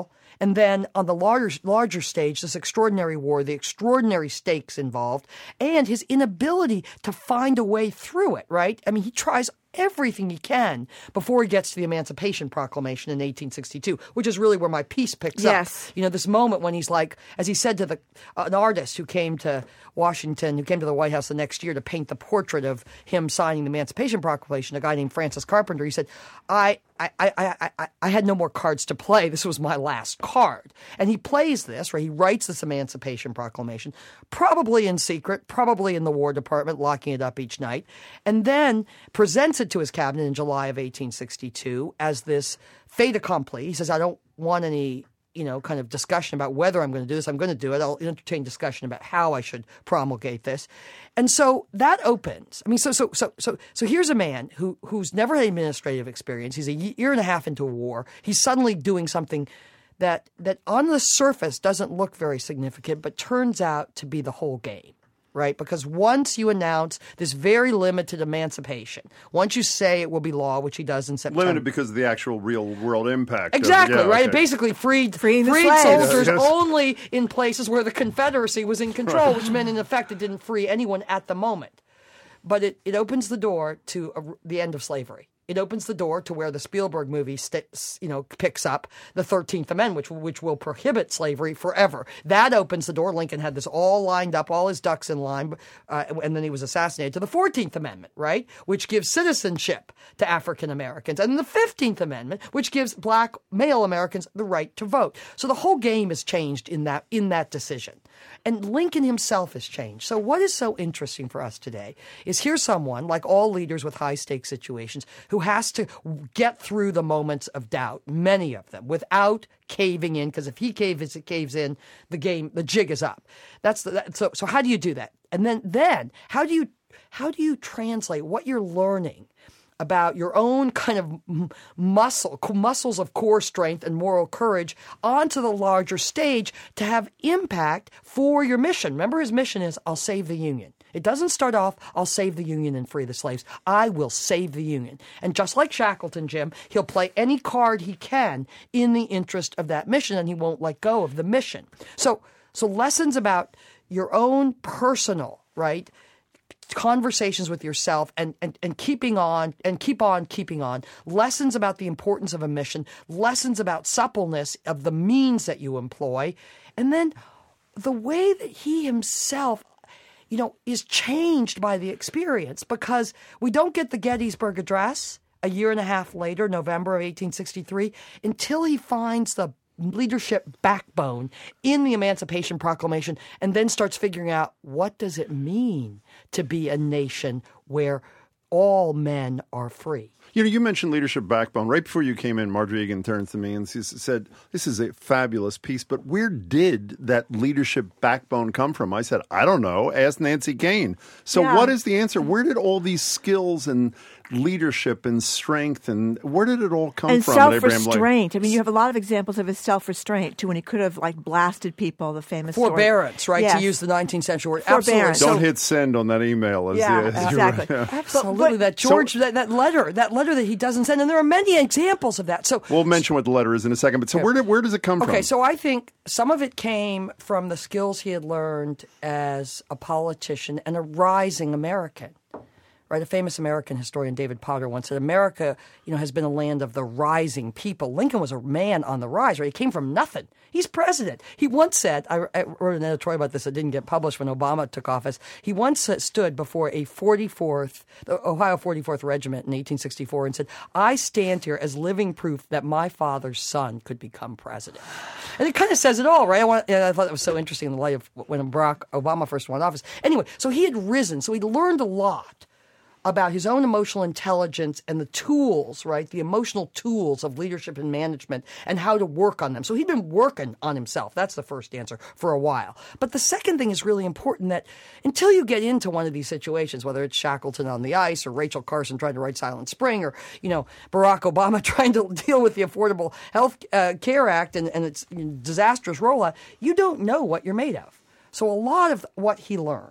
And then on the larger, larger stage, this extraordinary war, the extraordinary stakes involved, and his inability to find a way through it, right? I mean, he tries everything he can before he gets to the Emancipation Proclamation in eighteen sixty-two, which is really where my piece picks yes. up. You know, this moment when he's like, as he said to the uh, an artist who came to Washington, who came to the White House the next year to paint the portrait of him signing the Emancipation Proclamation, a guy named Francis Carpenter, he said, I, I, I, I, I had no more cards to play. This was my last card. And he plays this, right? He writes this Emancipation Proclamation, probably in secret, probably in the War Department, locking it up each night, and then presents it to his cabinet in July of eighteen sixty-two as this fait accompli. He says, I don't want any, you know, kind of discussion about whether I'm going to do this. I'm going to do it. I'll entertain discussion about how I should promulgate this. And so that opens. I mean, so so so so so here's a man who who's never had administrative experience. He's a year and a half into a war. He's suddenly doing something that that on the surface doesn't look very significant, but turns out to be the whole game. Right? Because once you announce this very limited emancipation, once you say it will be law, which he does in September. Limited because of the actual real world impact. Exactly, of, yeah, right? Okay. Basically freed, freed soldiers Yes. only in places where the Confederacy was in control, Right. which meant in effect it didn't free anyone at the moment. But it, it opens the door to a, the end of slavery. It opens the door to where the Spielberg movie, st- you know, picks up the thirteenth Amendment, which which will prohibit slavery forever. That opens the door. Lincoln had this all lined up, all his ducks in line, uh, and then he was assassinated. To the fourteenth Amendment, right, which gives citizenship to African Americans, and the fifteenth Amendment, which gives black male Americans the right to vote. So the whole game has changed in that in that decision. And Lincoln himself has changed. So what is so interesting for us today is here's someone, like all leaders with high-stakes situations, who has to get through the moments of doubt, many of them, without caving in, because if he caves, it caves in, the game, the jig is up. That's the, that, so. So how do you do that? And then, then how do you how do you translate what you're learning about your own kind of muscle, muscles of core strength and moral courage onto the larger stage to have impact for your mission? Remember, his mission is, I'll save the Union. It doesn't start off, I'll save the Union and free the slaves. I will save the Union. And just like Shackleton, Jim, he'll play any card he can in the interest of that mission, and he won't let go of the mission. So, so lessons about your own personal, right, conversations with yourself and, and, and keeping on and keep on keeping on, lessons about the importance of a mission, lessons about suppleness of the means that you employ, and then the way that he himself, you know, is changed by the experience, because we don't get the Gettysburg Address a year and a half later, November of eighteen sixty-three, until he finds the leadership backbone in the Emancipation Proclamation and then starts figuring out, what does it mean to be a nation where all men are free? You know, you mentioned leadership backbone. Right before you came in, Margery Eagan turned to me and she said, this is a fabulous piece, but where did that leadership backbone come from? I said, I don't know. Ask Nancy Kane. So Yeah. what is the answer? Where did all these skills and leadership and strength, and where did it all come and from at Abraham Lincoln? self-restraint. I mean, you have a lot of examples of his self-restraint, too, when he could have, like, blasted people, the famous Forbearance, story. right, Yes. to use the nineteenth century word. Forbearance. Don't So- hit send on that email. As Yeah, the, as exactly. You, yeah. Absolutely. that George, that, that letter, that letter that he doesn't send. And there are many examples of that. So We'll mention what the letter is in a second. But so where did, where does it come from? Okay, so I think some of it came from the skills he had learned as a politician and a rising American. Right, a famous American historian, David Potter, once said, America, you know, has been a land of the rising people. Lincoln was a man on the rise, right? He came from nothing. He's president. He once said, I, I wrote an editorial about this that didn't get published when Obama took office. He once stood before a forty-fourth, the Ohio forty-fourth Regiment in eighteen sixty-four and said, I stand here as living proof that my father's son could become president. And it kind of says it all, right? I, want, and I thought that was so interesting in the light of when Barack Obama first won office. Anyway, so he had risen, so he learned a lot about his own emotional intelligence and the tools, right, the emotional tools of leadership and management and how to work on them. So he'd been working on himself. That's the first answer for a while. But the second thing is really important, that until you get into one of these situations, whether it's Shackleton on the ice or Rachel Carson trying to write Silent Spring or, you know, Barack Obama trying to deal with the Affordable Health uh, Care Act and, and its disastrous rollout, you don't know what you're made of. So a lot of what he learned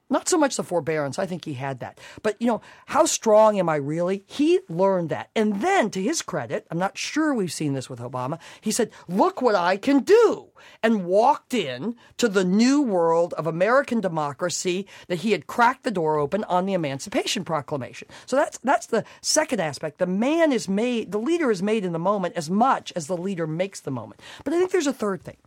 Not so much the forbearance. I think he had that. But, you know, how strong am I really? He learned that. And then, to his credit, I'm not sure we've seen this with Obama, he said, look what I can do, and walked in to the new world of American democracy that he had cracked the door open on the Emancipation Proclamation. So that's that's the second aspect. The man is made, the leader is made in the moment as much as the leader makes the moment. But I think there's a third thing.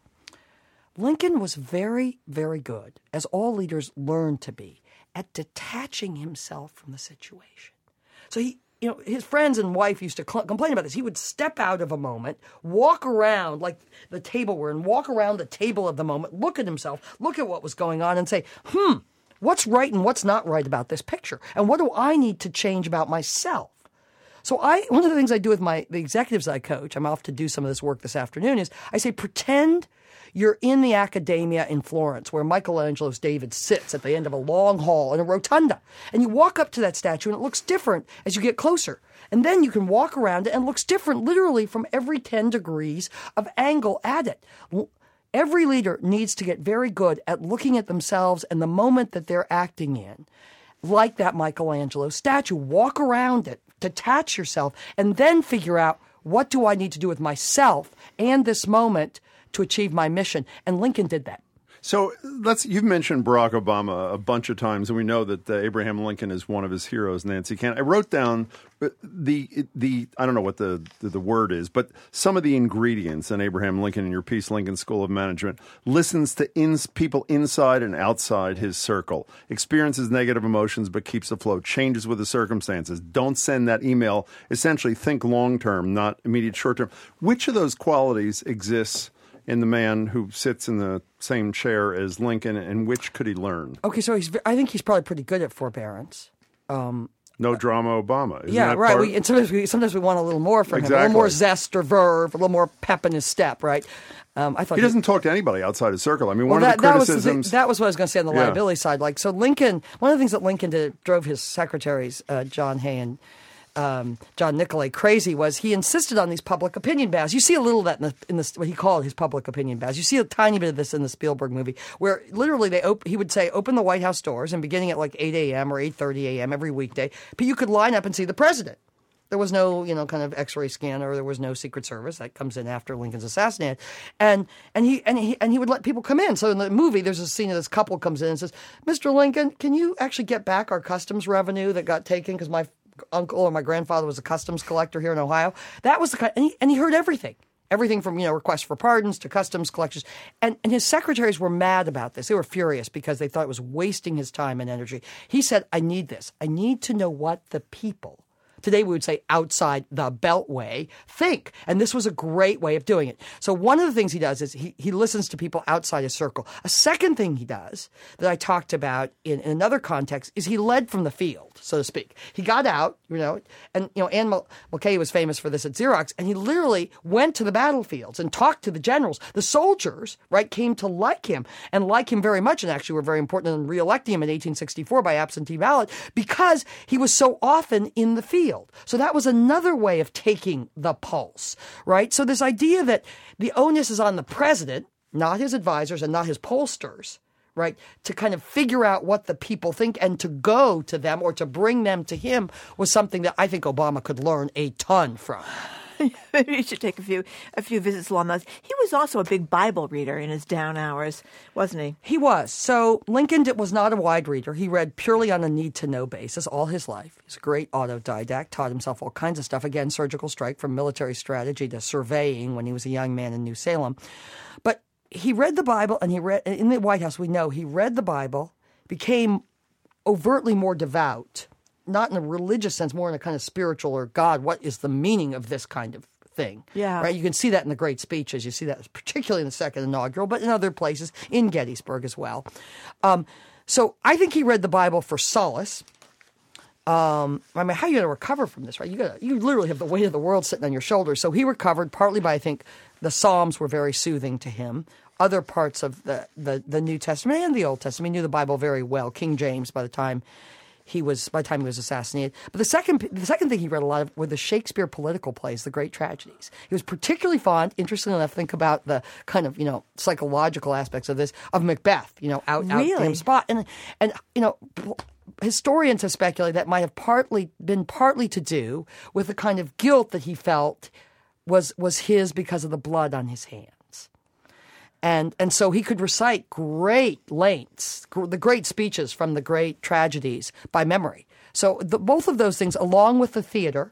Lincoln was very, very good, as all leaders learn to be, at detaching himself from the situation. So he, you know, his friends and wife used to cl- complain about this. He would step out of a moment, walk around like the table we're in, walk around the table of the moment, look at himself, look at what was going on and say, hmm, what's right and what's not right about this picture? And what do I need to change about myself? So I, one of the things I do with my the executives I coach, I'm off to do some of this work this afternoon, is I say, pretend you're in the Accademia in Florence, where Michelangelo's David sits at the end of a long hall in a rotunda. And you walk up to that statue, and it looks different as you get closer. And then you can walk around it, and it looks different literally from every ten degrees of angle at it. Every leader needs to get very good at looking at themselves and the moment that they're acting in, like that Michelangelo statue. Walk around it, detach yourself, and then figure out, what do I need to do with myself and this moment to achieve my mission? And Lincoln did that. So let's, you've mentioned Barack Obama a bunch of times, and we know that uh, Abraham Lincoln is one of his heroes, Nancy Can. I wrote down the, the I don't know what the, the, the word is, but some of the ingredients in Abraham Lincoln in your piece, Lincoln School of Management. Listens to ins, people inside and outside his circle. Experiences negative emotions but keeps afloat. Changes with the circumstances. Don't send that email. Essentially, think long-term, not immediate short-term. Which of those qualities exists in the man who sits in the same chair as Lincoln, and which could he learn? Okay, so he's. I think he's probably pretty good at forbearance. Um, no drama, Obama. Isn't yeah, that right. part? We, and sometimes we sometimes we want a little more from exactly. him, a little more zest or verve, a little more pep in his step, right? Um, I thought he doesn't he, talk to anybody outside his circle. I mean, well, one that, of the criticisms. That was, that was what I was going to say on the yeah. liability side. Like, so Lincoln. One of the things that Lincoln did drove his secretaries, uh, John Hay and Um, John Nicolay, crazy was he insisted on these public opinion baths. You see a little of that in, the, in the, what he called his public opinion baths. You see a tiny bit of this in the Spielberg movie, where literally they op- he would say, open the White House doors, and beginning at like eight a.m. or eight thirty a.m. every weekday, but you could line up and see the president. There was no, you know, kind of X-ray scanner. There was no Secret Service that comes in after Lincoln's assassinated, and and he and he and he would let people come in. So in the movie, there's a scene of this couple comes in and says, "Mister Lincoln, can you actually get back our customs revenue that got taken because my uncle or my grandfather was a customs collector here in Ohio?" That was the kind, and he, and he heard everything, everything from, you know, requests for pardons to customs collections. And, and his secretaries were mad about this. They were furious because they thought it was wasting his time and energy. He said, I need this. I need to know what the people, today we would say outside the Beltway, think. And this was a great way of doing it. So one of the things he does is he, he listens to people outside his circle. A second thing he does that I talked about in, in another context is he led from the field, so to speak. He got out, you know, and, you know, Anne Mulcahy was famous for this at Xerox, and he literally went to the battlefields and talked to the generals. The soldiers, right, came to like him and like him very much, and actually were very important in reelecting him in eighteen sixty-four by absentee ballot because he was so often in the field. So that was another way of taking the pulse, right? So this idea that the onus is on the president, not his advisors and not his pollsters, right, to kind of figure out what the people think and to go to them or to bring them to him was something that I think Obama could learn a ton from. Maybe you should take a few a few visits along those. He was also a big Bible reader in his down hours, wasn't he? He was. So Lincoln was not a wide reader. He read purely on a need-to-know basis all his life. He's a great autodidact, taught himself all kinds of stuff. Again, surgical strike, from military strategy to surveying when he was a young man in New Salem. But he read the Bible, and he read in the White House, we know, he read the Bible, became overtly more devout, not in a religious sense, more in a kind of spiritual or God, what is the meaning of this kind of thing? Yeah. Right? You can see that in the great speeches. You see that particularly in the second inaugural, but in other places, in Gettysburg as well. Um, so I think he read the Bible for solace. Um, I mean, how are you going to recover from this, right? You got you literally have the weight of the world sitting on your shoulders. So he recovered partly by, I think, the Psalms were very soothing to him. Other parts of the, the, the New Testament and the Old Testament, he knew the Bible very well. King James, by the time he was by the time he was assassinated. But the second the second thing he read a lot of were the Shakespeare political plays, the great tragedies. He was particularly fond, interestingly enough, think about the kind of, you know, psychological aspects of this, of Macbeth, you know, out Really? out damn spot. And and you know, historians have speculated that might have partly been partly to do with the kind of guilt that he felt was was his because of the blood on his hands. And and so he could recite great lengths, gr- the great speeches from the great tragedies by memory. So the, both of those things, along with the theater,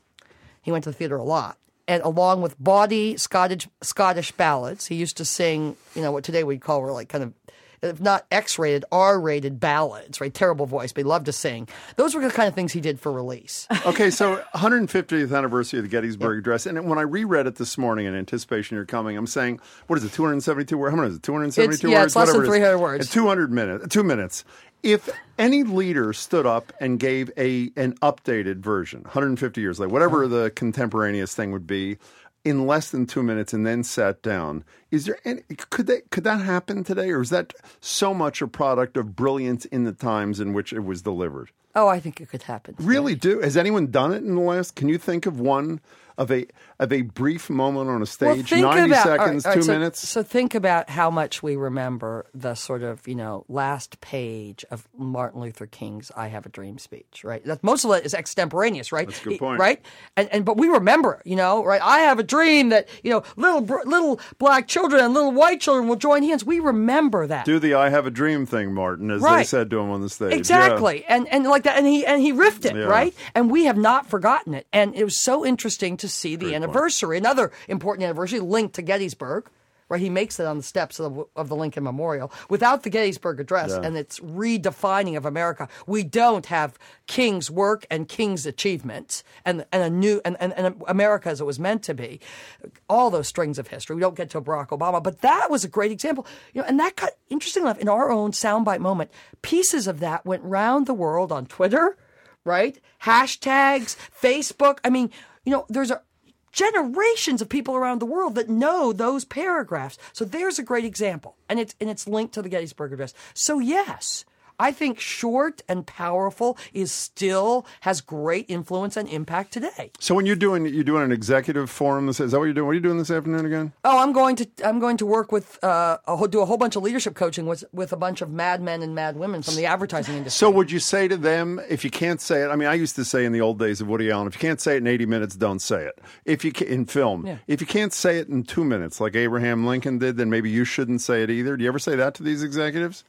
he went to the theater a lot, and along with bawdy Scottish Scottish ballads, he used to sing, you know, what today we'd call were like kind of, if not X-rated, R-rated ballads, right? Terrible voice, but he loved to sing. Those were the kind of things he did for release. Okay, so one hundred fiftieth anniversary of the Gettysburg yeah. Address. And when I reread it this morning in anticipation of your coming, I'm saying, what is it, two hundred seventy-two words? How many is it, two hundred seventy-two it's, yeah, words? It's less Whatever than three hundred words. It's two hundred minutes, two minutes. If any leader stood up and gave a an updated version, one hundred fifty years later, whatever uh-huh. the contemporaneous thing would be, in less than two minutes and then sat down, is there any, could that could that happen today, or is that so much a product of brilliance in the times in which it was delivered? Oh, I think it could happen today. Really do? Has anyone done it in the last? Can you think of one of a of a brief moment on a stage, well, ninety about, seconds, all right, all right, two so, minutes? So think about how much we remember the sort of, you know, last page of Martin Luther King's "I Have a Dream" speech, right? That most of it is extemporaneous, right? That's a good point, right? And and but we remember, you know, right? I have a dream that, you know, little little black children and little white children will join hands. We remember that. Do the "I Have a Dream" thing, Martin, as right. they said to him on the stage. Exactly, yeah. and and like that, and he and he riffed it, yeah. right? And we have not forgotten it. And it was so interesting to see the Great anniversary, point. Another important anniversary linked to Gettysburg. Right, he makes it on the steps of the, of the Lincoln Memorial without the Gettysburg Address, yeah. and its redefining of America. We don't have King's work and King's achievements, and and a new and, and, and America as it was meant to be. All those strings of history. We don't get to Barack Obama, but that was a great example. You know, and that got interesting enough in our own soundbite moment. Pieces of that went round the world on Twitter, right? Hashtags, Facebook. I mean, you know, there's a generations of people around the world that know those paragraphs. So there's a great example. And it's and it's linked to the Gettysburg Address. So yes, I think short and powerful is still has great influence and impact today. So when you're doing you're doing an executive forum, this is that what you're doing? What are you doing this afternoon again? Oh, I'm going to I'm going to work with uh, a, do a whole bunch of leadership coaching with with a bunch of mad men and mad women from the advertising industry. So would you say to them, if you can't say it? I mean, I used to say in the old days of Woody Allen, if you can't say it in eighty minutes, don't say it. If you can, in film, Yeah. if you can't say it in two minutes, like Abraham Lincoln did, then maybe you shouldn't say it either. Do you ever say that to these executives?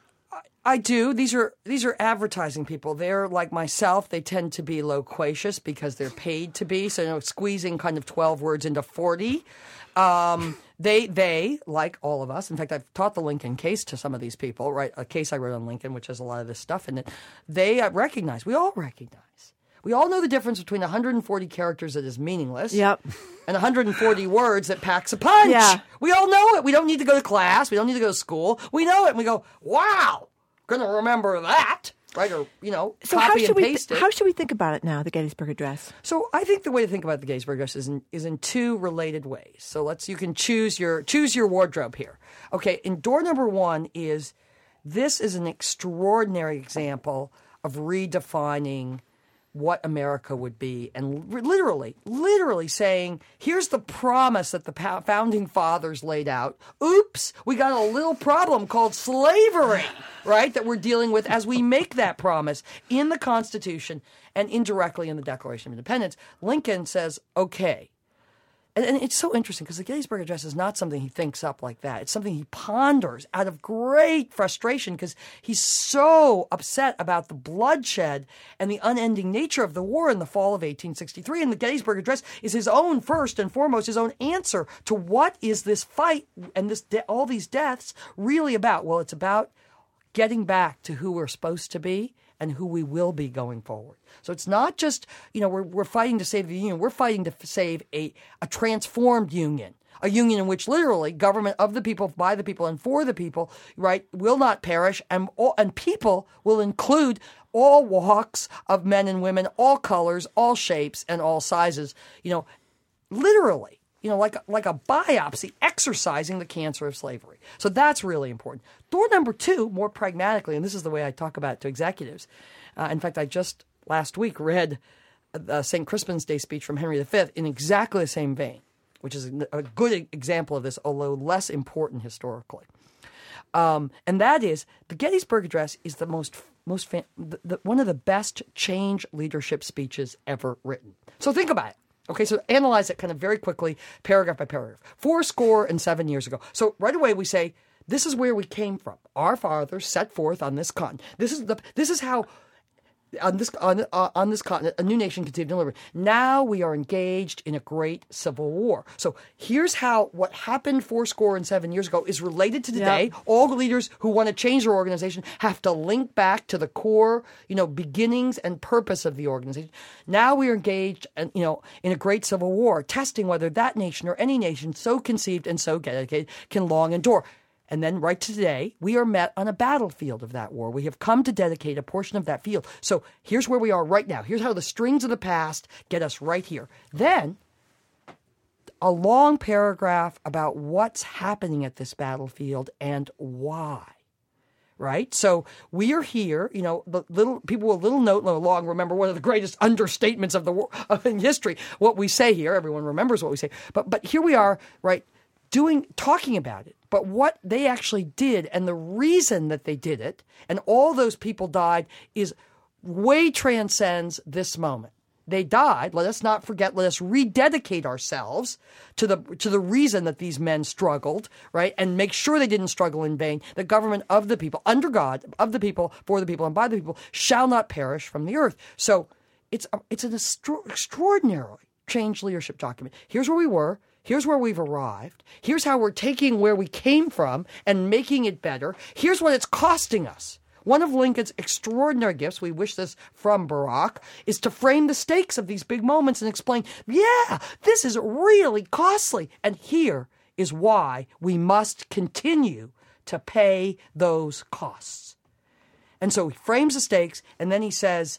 I do. These are these are advertising people. They're like myself. They tend to be loquacious because they're paid to be. So, you know, squeezing kind of twelve words into forty. Um, they they like all of us. In fact, I've taught the Lincoln case to some of these people. Right, a case I wrote on Lincoln, which has a lot of this stuff in it. They uh, recognize. We all recognize. We all know the difference between one hundred forty characters that is meaningless. Yep. And one hundred forty words that packs a punch. Yeah. We all know it. We don't need to go to class. We don't need to go to school. We know it. And we go, wow. Going to remember that, right? Or, you know, So copy how should and we paste th- it. how should we think about it now, the Gettysburg Address? So I think the way to think about the Gettysburg Address is in, is in two related ways. So let's you can choose your choose your wardrobe here. Okay, in door number one is this is an extraordinary example of redefining what America would be, and literally, literally saying, here's the promise that the founding fathers laid out. Oops, we got a little problem called slavery, right, that we're dealing with as we make that promise in the Constitution and indirectly in the Declaration of Independence. Lincoln says, okay. And, and it's so interesting because the Gettysburg Address is not something he thinks up like that. It's something he ponders out of great frustration because he's so upset about the bloodshed and the unending nature of the war in the fall of eighteen sixty-three. And the Gettysburg Address is his own, first and foremost, his own answer to what is this fight and this de- all these deaths really about? Well, it's about getting back to who we're supposed to be and who we will be going forward. So it's not just, you know, we're we're fighting to save the union. We're fighting to f- save a, a transformed union, a union in which literally government of the people, by the people, and for the people, right, will not perish, and all, and people will include all walks of men and women, all colors, all shapes, and all sizes. You know, literally. You know, like, like a biopsy exercising the cancer of slavery. So that's really important. Door number two, more pragmatically, and this is the way I talk about it to executives, Uh, in fact, I just last week read uh, Saint Crispin's Day speech from Henry the Fifth in exactly the same vein, which is a, a good example of this, although less important historically. Um, and that is, the Gettysburg Address is the most, most fan, the, the, one of the best change leadership speeches ever written. So think about it. Okay, so analyze it kind of very quickly, paragraph by paragraph. Four score and seven years ago. So right away we say, this is where we came from. Our fathers set forth on this continent. This is the. This is how, on this on uh, on this continent, a new nation conceived and delivered. Now we are engaged in a great civil war. So here's how what happened four score and seven years ago is related to today. Yep. All the leaders who want to change their organization have to link back to the core, you know, beginnings and purpose of the organization. Now we are engaged, in, you know, in a great civil war, testing whether that nation or any nation so conceived and so dedicated can long endure. And then right to today, we are met on a battlefield of that war. We have come to dedicate a portion of that field. So here's where we are right now. Here's how the strings of the past get us right here. Then a long paragraph about what's happening at this battlefield and why. Right? So we are here, you know, the little people with a little note along remember one of the greatest understatements of the war in history. What we say here, everyone remembers what we say. But but here we are, right? Doing, talking about it, but what they actually did and the reason that they did it and all those people died is way transcends this moment. They died. Let us not forget. Let us rededicate ourselves to the to the reason that these men struggled, right? And make sure they didn't struggle in vain. The government of the people, under God, of the people, for the people, and by the people, shall not perish from the earth. So it's a, it's an extra, extraordinarily changed leadership document. Here's where we were. Here's where we've arrived. Here's how we're taking where we came from and making it better. Here's what it's costing us. One of Lincoln's extraordinary gifts, we wish this from Barack, is to frame the stakes of these big moments and explain, yeah, this is really costly. And here is why we must continue to pay those costs. And so he frames the stakes, and then he says,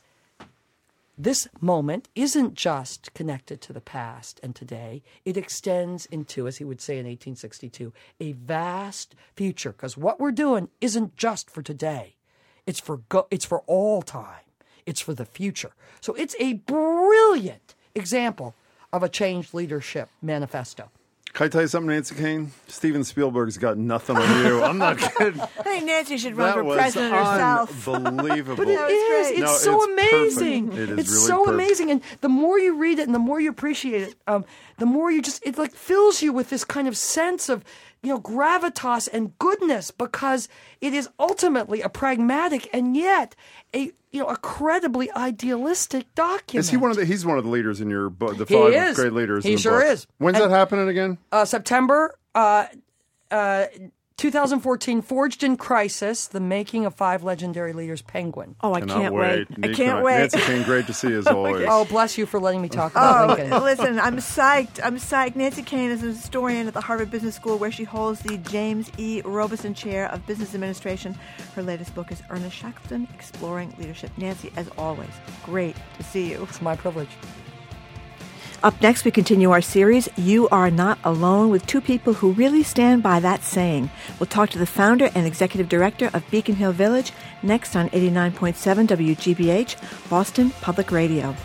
this moment isn't just connected to the past and today. It extends into, as he would say in eighteen sixty-two, a vast future. Because what we're doing isn't just for today. It's for go- it's for all time. It's for the future. So it's a brilliant example of a changed leadership manifesto. Can I tell you something, Nancy Kane? Steven Spielberg's got nothing on you. I'm not kidding. I think Nancy should run that for was president herself. Unbelievable. But it is. It's no, so it's amazing. Perfect. It is it's really so perfect. amazing. And the more you read it and the more you appreciate it, um, the more you just, it like fills you with this kind of sense of, you know, gravitas and goodness, because it is ultimately a pragmatic and yet a, you know, a credibly idealistic document. Is he one of the? He's one of the leaders in your book, the He five is. great leaders. He in the sure book. is. When's And- that happening again? Uh, September uh, uh, twenty fourteen, Forged in Crisis, The Making of Five Legendary Leaders, Penguin. Oh, I Cannot can't wait. wait. Neat I can't connect. wait. Nancy Kane, great to see you as always. Oh, bless you for letting me talk about Oh, Lincoln. listen, I'm psyched. I'm psyched. Nancy Kane is a historian at the Harvard Business School, where she holds the James E. Robeson Chair of Business Administration. Her latest book is Ernest Shackleton, Exploring Leadership. Nancy, as always, great to see you. It's my privilege. Up next, we continue our series, You Are Not Alone, with two people who really stand by that saying. We'll talk to the founder and executive director of Beacon Hill Village, next on eighty-nine point seven W G B H, Boston Public Radio.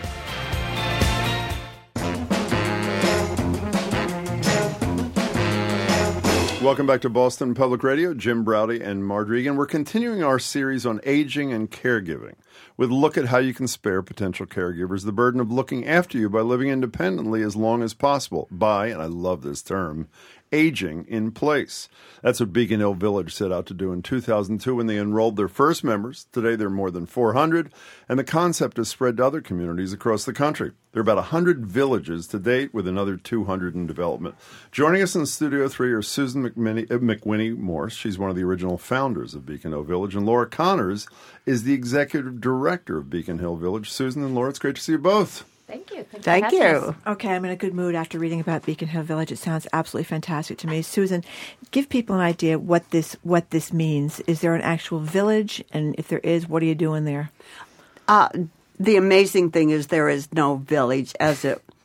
Welcome back to Boston Public Radio. Jim Browdy and Margery Egan. We're continuing our series on aging and caregiving with a look at how you can spare potential caregivers the burden of looking after you by living independently as long as possible by, and I love this term, aging in place. That's what Beacon Hill Village set out to do in two thousand two when they enrolled their first members. Today there are more than four hundred, and the concept has spread to other communities across the country. There are about one hundred villages to date, with another two hundred in development. Joining us in Studio three are Susan McMinney, uh, McWhinney Morse. She's one of the original founders of Beacon Hill Village, and Laura Connors is the executive director of Beacon Hill Village. Susan and Laura, it's great to see you both. Thank you. Thank, Thank you. you. Okay, I'm in a good mood after reading about Beacon Hill Village. It sounds absolutely fantastic to me. Susan, give people an idea what this what this means. Is there an actual village? And if there is, what are you doing there? Uh, the amazing thing is there is no village as it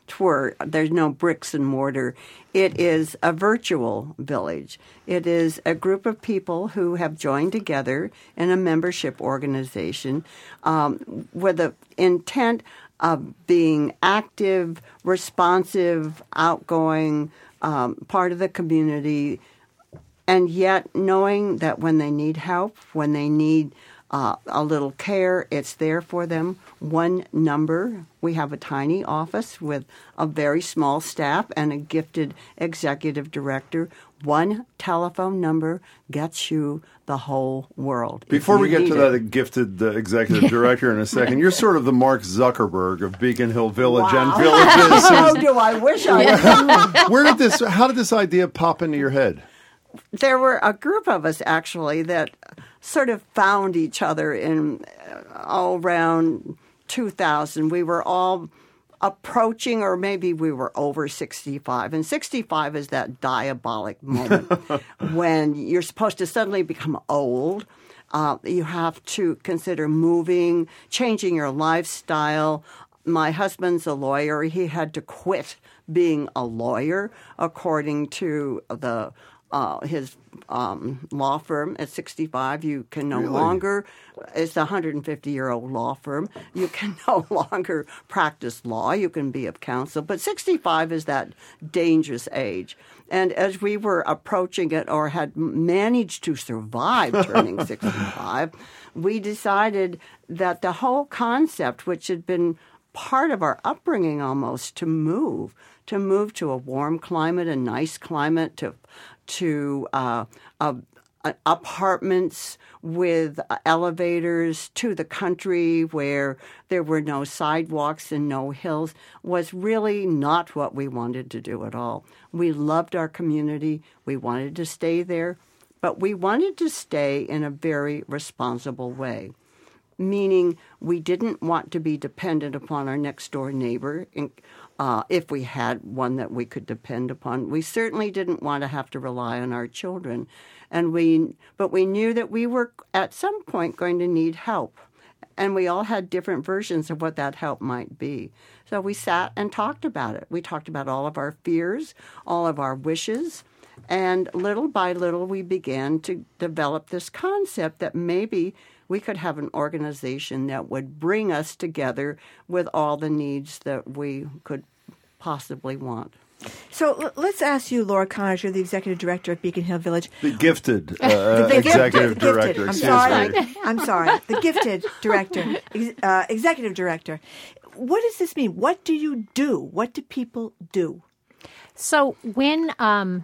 tour. There's no bricks and mortar. It is a virtual village. It is a group of people who have joined together in a membership organization um, with the intent of being active, responsive, outgoing, um, part of the community, and yet knowing that when they need help, when they need Uh, a little care, it's there for them. One number, we have a tiny office with a very small staff and a gifted executive director. One telephone number gets you the whole world. Before we get to it. that gifted uh, executive director in a second, you're sort of the Mark Zuckerberg of Beacon Hill Village Wow. and villages. Oh, do I wish I where, where did this? How did this idea pop into your head? There were a group of us, actually, that sort of found each other in uh, all around two thousand. We were all approaching, or maybe we were over sixty-five. And sixty-five is that diabolic moment when you're supposed to suddenly become old. Uh, you have to consider moving, changing your lifestyle. My husband's a lawyer. He had to quit being a lawyer, according to the Uh, his um, law firm. At sixty-five, you can no Really? longer, it's a one hundred fifty-year-old law firm, you can no longer practice law. You can be of counsel. But sixty-five is that dangerous age. And as we were approaching it, or had managed to survive turning sixty-five, we decided that the whole concept, which had been part of our upbringing almost, to move, to move to a warm climate, a nice climate, to to uh, uh, apartments with elevators, to the country where there were no sidewalks and no hills, was really not what we wanted to do at all. We loved our community. We wanted to stay there, but we wanted to stay in a very responsible way, meaning we didn't want to be dependent upon our next-door neighbor in, uh, if we had one that we could depend upon. We certainly didn't want to have to rely on our children, and we, but we knew that we were at some point going to need help, and we all had different versions of what that help might be. So we sat and talked about it. We talked about all of our fears, all of our wishes, and little by little we began to develop this concept that maybe we could have an organization that would bring us together with all the needs that we could possibly want. So l- let's ask you, Laura Connors, you're the executive director of Beacon Hill Village. The gifted uh, the executive gifted, director. I'm excuse sorry. me. I'm sorry. The gifted director, ex- uh, executive director. What does this mean? What do you do? What do people do? So when um,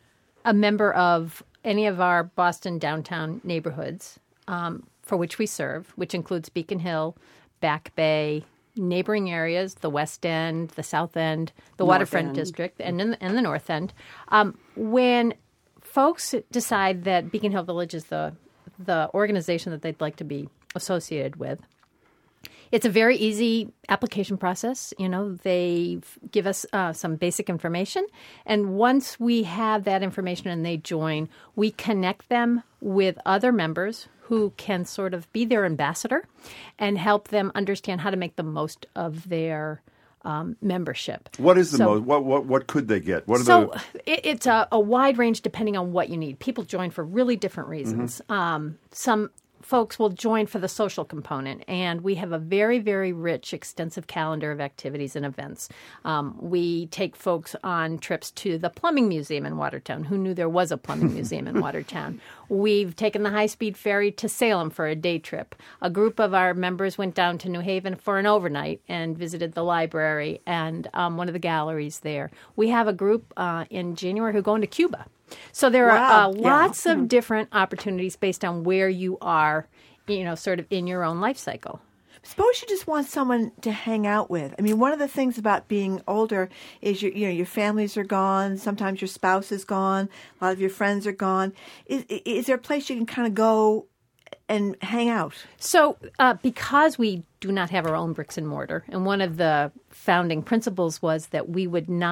a member of any of our Boston downtown neighborhoods, um, for which we serve, which includes Beacon Hill, Back Bay, neighboring areas, the West End, the South End, the North Waterfront End. District, and, in, and the North End. Um, when folks decide that Beacon Hill Village is the the organization that they'd like to be associated with, it's a very easy application process. You know, they give us uh, some basic information, and once we have that information and they join, we connect them with other members who can sort of be their ambassador and help them understand how to make the most of their um, membership. What is the So- most? What what what could they get? What are so the? it, it's a, a wide range depending on what you need. People join for really different reasons. Um, some folks will join for the social component, and we have a very, very rich, extensive calendar of activities and events. Um, we take folks on trips to the Plumbing Museum in Watertown. Who knew there was a Plumbing Museum in Watertown? We've taken the high-speed ferry to Salem for a day trip. A group of our members went down to New Haven for an overnight and visited the library and um, one of the galleries there. We have a group uh, in January who are going to Cuba. So there Wow. are uh, Yeah. lots of different opportunities based on where you are, you know, sort of in your own life cycle. Suppose you just want someone to hang out with. I mean, one of the things about being older is your, you know, your families are gone. Sometimes your spouse is gone. A lot of your friends are gone. Is, is there a place you can kind of go and hang out? So uh, because we do not have our own bricks and mortar, and one of the founding principles was that we would not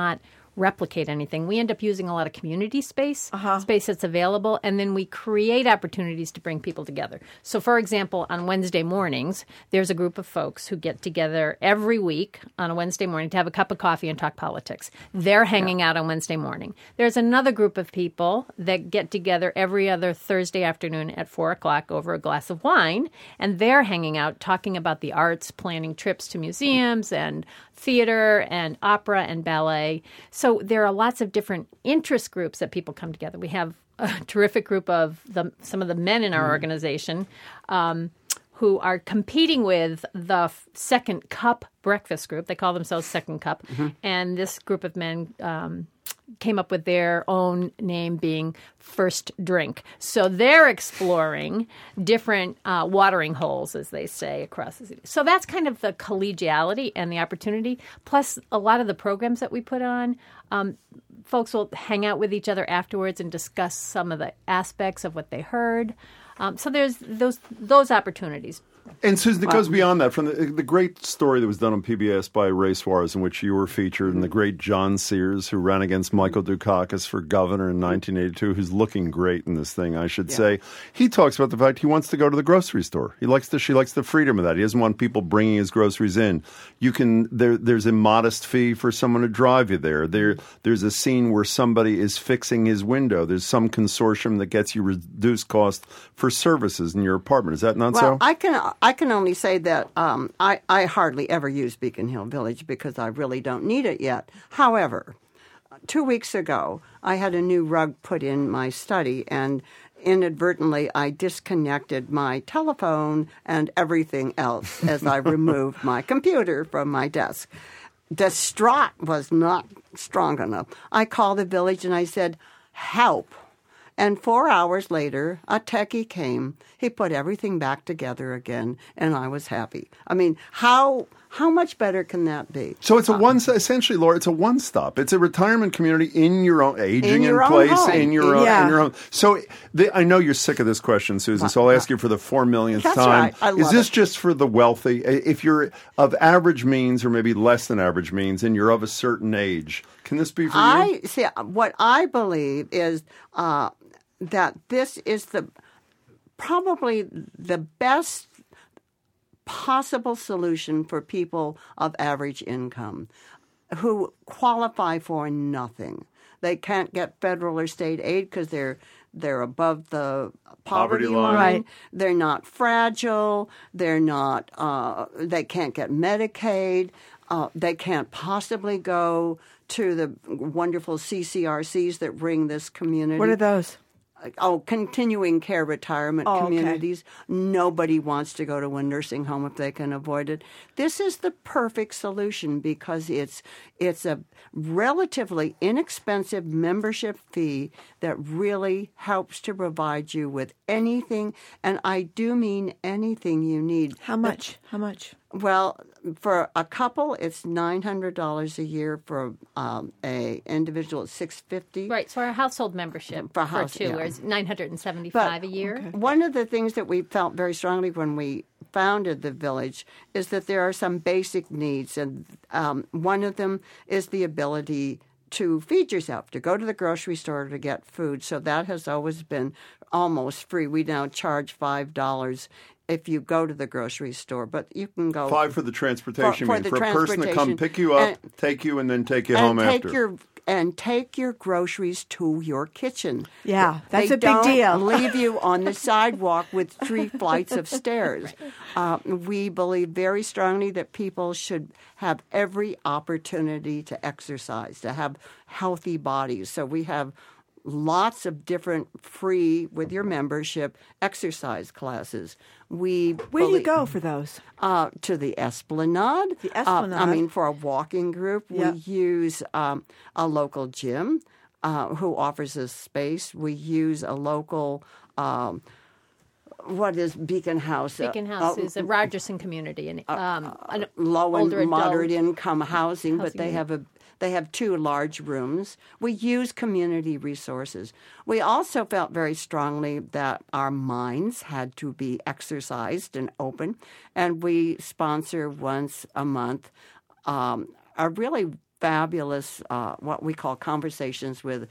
replicate anything. We end up using a lot of community space, uh-huh. space that's available, and then we create opportunities to bring people together. So, for example, on Wednesday mornings, there's a group of folks who get together every week on a Wednesday morning to have a cup of coffee and talk politics. They're hanging yeah. out on Wednesday morning. There's another group of people that get together every other Thursday afternoon at four o'clock over a glass of wine, and they're hanging out talking about the arts, planning trips to museums and theater and opera and ballet. So there are lots of different interest groups that people come together. We have a terrific group of the, some of the men in our mm. organization um, who are competing with the Second Cup breakfast group. They call themselves Second Cup. Mm-hmm. And this group of men um, came up with their own name being First Drink. So they're exploring different uh, watering holes, as they say, across the city. So that's kind of the collegiality and the opportunity. Plus, a lot of the programs that we put on, um, folks will hang out with each other afterwards and discuss some of the aspects of what they heard. Um, so there's those those opportunities. And Susan, it goes beyond that. From the, the great story that was done on P B S by Ray Suarez, in which you were featured, and the great John Sears, who ran against Michael Dukakis for governor in nineteen eighty-two, who's looking great in this thing, I should yeah. say. He talks about the fact he wants to go to the grocery store. He likes the she likes the freedom of that. He doesn't want people bringing his groceries in. You can there. There's a modest fee for someone to drive you there. There, there's a scene where somebody is fixing his window. There's some consortium that gets you reduced cost for services in your apartment. Is that not well, so? I can. I can only say that um, I, I hardly ever use Beacon Hill Village because I really don't need it yet. However, two weeks ago, I had a new rug put in my study, and inadvertently, I disconnected my telephone and everything else as I removed my computer from my desk. Distraught was not strong enough. I called the village and I said, help. And four hours later, a techie came. He put everything back together again, and I was happy. I mean, how how much better can that be? So it's a one essentially, Laura. It's a one stop. It's a retirement community in your own aging in, your in place own in your own yeah. in your own. So the, I know you're sick of this question, Susan. So I'll ask you for the four millionth That's time. Right. I love Is this it. just for the wealthy? If you're of average means, or maybe less than average means, and you're of a certain age, can this be for you? I see. What I believe is. Uh, that this is the probably the best possible solution for people of average income who qualify for nothing. They can't get federal or state aid because they're they're above the poverty, Poverty line. line. Right. They're not fragile. They're not. Uh, they can't get Medicaid. Uh, they can't possibly go to the wonderful C C R Cs that bring this community. What are those? Oh, continuing care retirement oh, communities. Okay. Nobody wants to go to a nursing home if they can avoid it. This is the perfect solution because it's it's a relatively inexpensive membership fee that really helps to provide you with anything, and I do mean anything you need. How much? How much? Well, for a couple, it's nine hundred dollars a year. For um, a individual, it's six hundred fifty dollars. Right, so our household membership for, house, for two yeah. is nine hundred seventy-five dollars a year. Okay. One of the things that we felt very strongly when we founded the village is that there are some basic needs, and um, one of them is the ability to feed yourself, to go to the grocery store to get food. So that has always been almost free. We now charge five dollars if you go to the grocery store, but you can go five for the transportation. For, for, mean, the for a person to come pick you up, and, take you, and then take you and home take after. Your, and take your groceries to your kitchen. Yeah, that's they a big don't deal. leave you on the sidewalk with three flights of stairs. Uh, we believe very strongly that people should have every opportunity to exercise, to have healthy bodies. So we have lots of different free, with your membership, exercise classes. We Where do you go for those? Uh, to the Esplanade. The Esplanade. Uh, I mean, for a walking group, Yep. we use um, a local gym uh, who offers us space. We use a local... Um, what is Beacon House? Beacon Uh, House uh, is a Rogerson community, and um, an low and older moderate adult income housing, but housing they unit. have a they have two large rooms. We use community resources. We also felt very strongly that our minds had to be exercised and open, and we sponsor once a month um, a really fabulous, uh, what we call conversations with,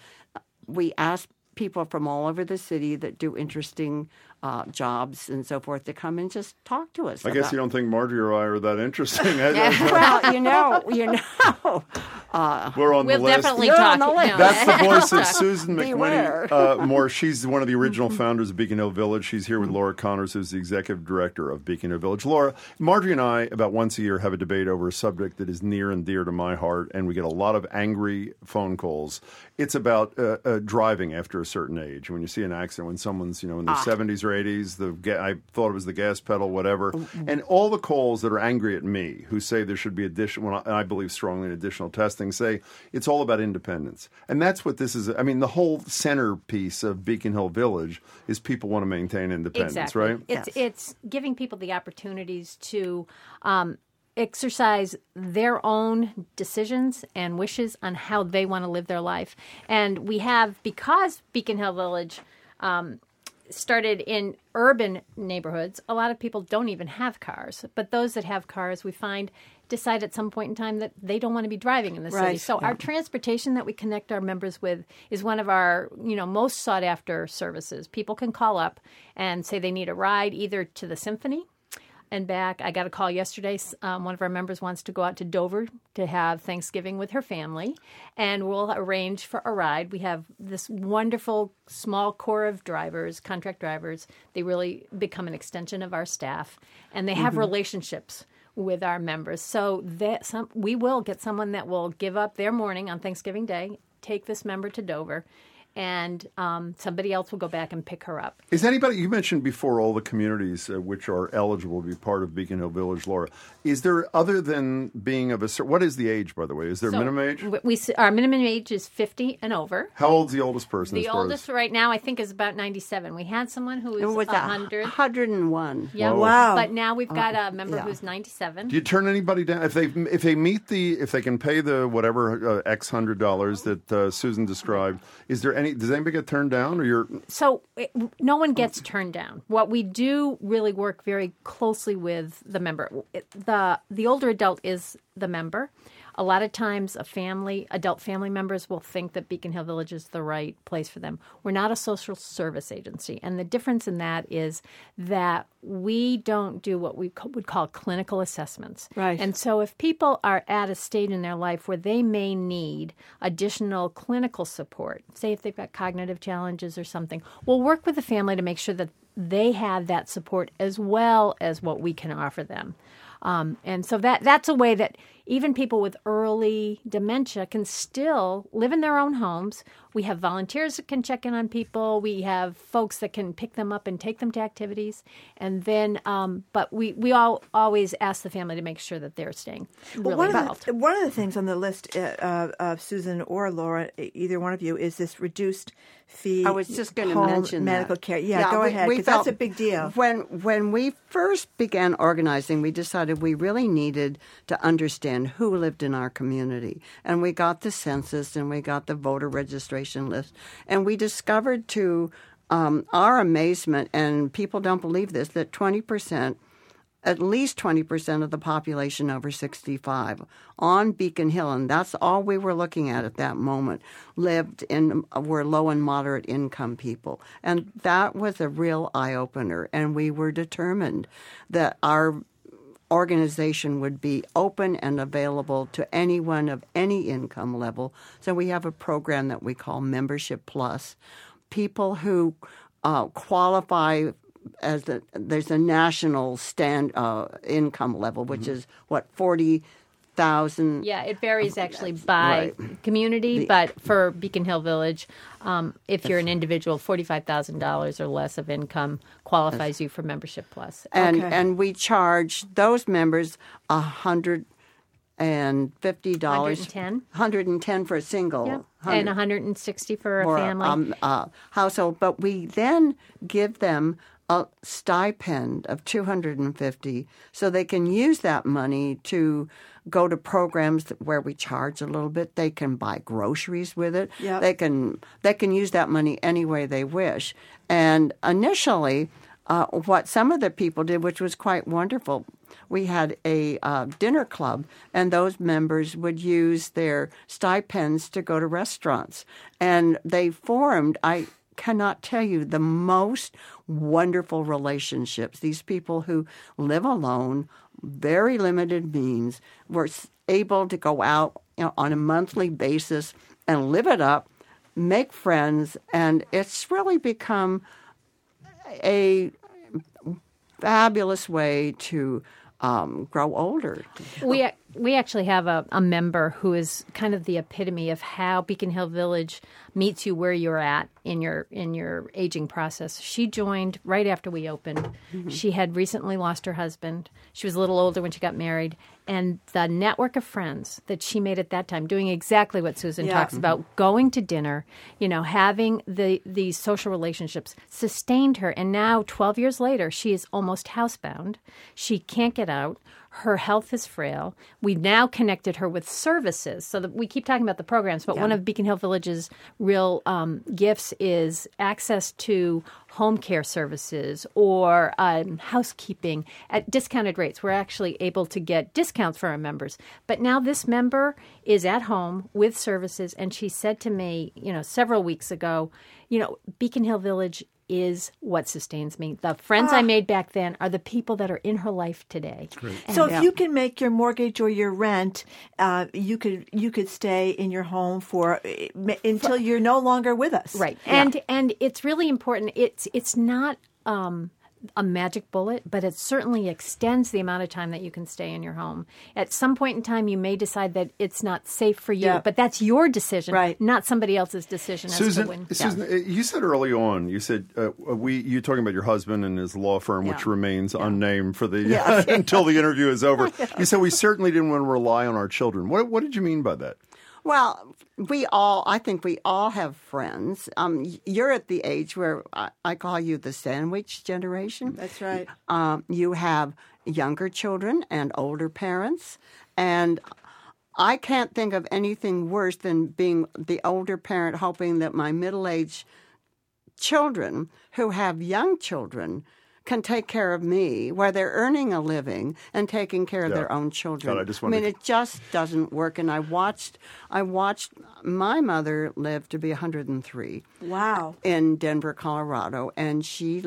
we ask people from all over the city that do interesting uh, jobs and so forth to come and just talk to us. I about. guess you don't think Marjorie or I are that interesting. Well, you know, you know. Uh, We're on we'll the list. definitely You're talk. on the list. No. That's the voice of Susan Beware. McWhinney uh, Moore. She's one of the original founders of Beacon Hill Village. She's here with Laura Connors, who's the executive director of Beacon Hill Village. Laura, Marjorie and I, about once a year, have a debate over a subject that is near and dear to my heart, and we get a lot of angry phone calls. It's about uh, uh, driving after a certain age. When you see an accident, when someone's, you know, in their ah. seventies or eighties, the ga- I thought it was the gas pedal, whatever. And all the calls that are angry at me, who say there should be additional, and I believe strongly in additional testing, say it's all about independence. And that's what this is. I mean, the whole centerpiece of Beacon Hill Village is people want to maintain independence, exactly. right? It's Yes. it's giving people the opportunities to um, exercise their own decisions and wishes on how they want to live their life. And we have, because Beacon Hill Village um, started in urban neighborhoods, a lot of people don't even have cars. But those that have cars, we find, decide at some point in time that they don't want to be driving in the city. Right. So Yeah. our transportation that we connect our members with is one of our, you know, most sought after services. People can call up and say they need a ride either to the Symphony and back. I got a call yesterday. Um, one of our members wants to go out to Dover to have Thanksgiving with her family, and we'll arrange for a ride. We have this wonderful small core of drivers, contract drivers. They really become an extension of our staff, and they have Mm-hmm. relationships with our members. So that some, we will get someone that will give up their morning on Thanksgiving Day, take this member to Dover, and um, somebody else will go back and pick her up. Is anybody, you mentioned before all the communities uh, which are eligible to be part of Beacon Hill Village, Laura. Is there, other than being of a certain, what is the age, by the way? Is there a So minimum age? We, we our minimum age is fifty and over. How old's the oldest person? The as far oldest as, right now, I think, is about ninety-seven. We had someone who It was was one hundred. one hundred and one. Yeah. Whoa. Wow. But now we've got Uh, a member yeah. who's ninety-seven. Do you turn anybody down if they if they meet the if they can pay the whatever uh, X hundred dollars that uh, Susan described? Is there any? Does anybody get turned down, or you're? So it, no one gets turned down. What we do really work very closely with the member. It, the The older adult is the member. A lot of times, a family, adult family members will think that Beacon Hill Village is the right place for them. We're not a social service agency. And the difference in that is that we don't do what we co- would call clinical assessments. Right. And so if people are at a stage in their life where they may need additional clinical support, say if they've got cognitive challenges or something, we'll work with the family to make sure that they have that support as well as what we can offer them. Um, and so that that's a way that even people with early dementia can still live in their own homes. We have volunteers that can check in on people. We have folks that can pick them up and take them to activities. And then, um, but we, we all always ask the family to make sure that they're staying really Well, one, involved. of the, one of the things on the list uh, uh, of Susan or Laura, either one of you, is this reduced fee. I was just going to home mention medical that. care. Yeah, go we, ahead, we because that's felt a big deal. When when we first began organizing, we decided we really needed to understand who lived in our community, and we got the census and we got the voter registration list, and we discovered to um, our amazement, and people don't believe this, that twenty percent. At least twenty percent of the population over sixty-five on Beacon Hill, and that's all we were looking at at that moment, lived in, were low and moderate income people. And that was a real eye-opener, and we were determined that our organization would be open and available to anyone of any income level. So we have a program that we call Membership Plus. People who uh, qualify as the, there's a national stand uh, income level, which mm-hmm. is what forty thousand. Yeah, it varies actually by right. community, the, but for Beacon Hill Village, um, if you're an individual, forty-five thousand dollars or less of income qualifies you for Membership Plus. And okay. and we charge those members a hundred and fifty dollars. one hundred ten. one hundred ten for a single. Yep. And one hundred sixty for a for family. Um, uh, household, but we then give them a stipend of two hundred fifty, so they can use that money to go to programs where we charge a little bit. They can buy groceries with it. Yep. They can they can use that money any way they wish. And initially, uh, what some of the people did, which was quite wonderful, we had a uh, dinner club, and those members would use their stipends to go to restaurants. And they formed, I cannot tell you, the most wonderful relationships. These people who live alone, very limited means, were able to go out, you know, on a monthly basis and live it up, make friends, and it's really become a fabulous way to um, grow older. We we actually have a, a member who is kind of the epitome of how Beacon Hill Village meets you where you're at in your in your aging process. She joined right after we opened. Mm-hmm. She had recently lost her husband. She was a little older when she got married. And the network of friends that she made at that time, doing exactly what Susan yeah. talks mm-hmm. about, going to dinner, you know, having the these social relationships, sustained her. And now, twelve years later, she is almost housebound. She can't get out. Her health is frail. We've now connected her with services. So that we keep talking about the programs, but yeah. one of Beacon Hill Village's real um, gifts is access to home care services or um, housekeeping at discounted rates. We're actually able to get discounts for our members. But now this member is at home with services, and she said to me, you know, several weeks ago, you know, Beacon Hill Village is what sustains me. The friends ah. I made back then are the people that are in her life today. So if yeah. you can make your mortgage or your rent, uh, you could you could stay in your home for uh, until you're no longer with us. Right. Yeah. And and it's really important. It's it's not um, a magic bullet, but it certainly extends the amount of time that you can stay in your home. At some point in time, you may decide that it's not safe for you, yeah. but that's your decision, right. not somebody else's decision. Susan, as to when. Susan Yeah. you said early on, you said uh, we you talking about your husband and his law firm, yeah. which remains yeah. unnamed for the yes. until the interview is over. You said we certainly didn't want to rely on our children. What what did you mean by that? Well, we all, I think we all have friends. Um, you're at the age where I, I call you the sandwich generation. That's right. Um, you have younger children and older parents. And I can't think of anything worse than being the older parent hoping that my middle-aged children who have young children can take care of me while they're earning a living and taking care of yeah. their own children. God, I, just I mean, to... it just doesn't work. And I watched, I watched my mother live to be one hundred three. Wow. In Denver, Colorado, and she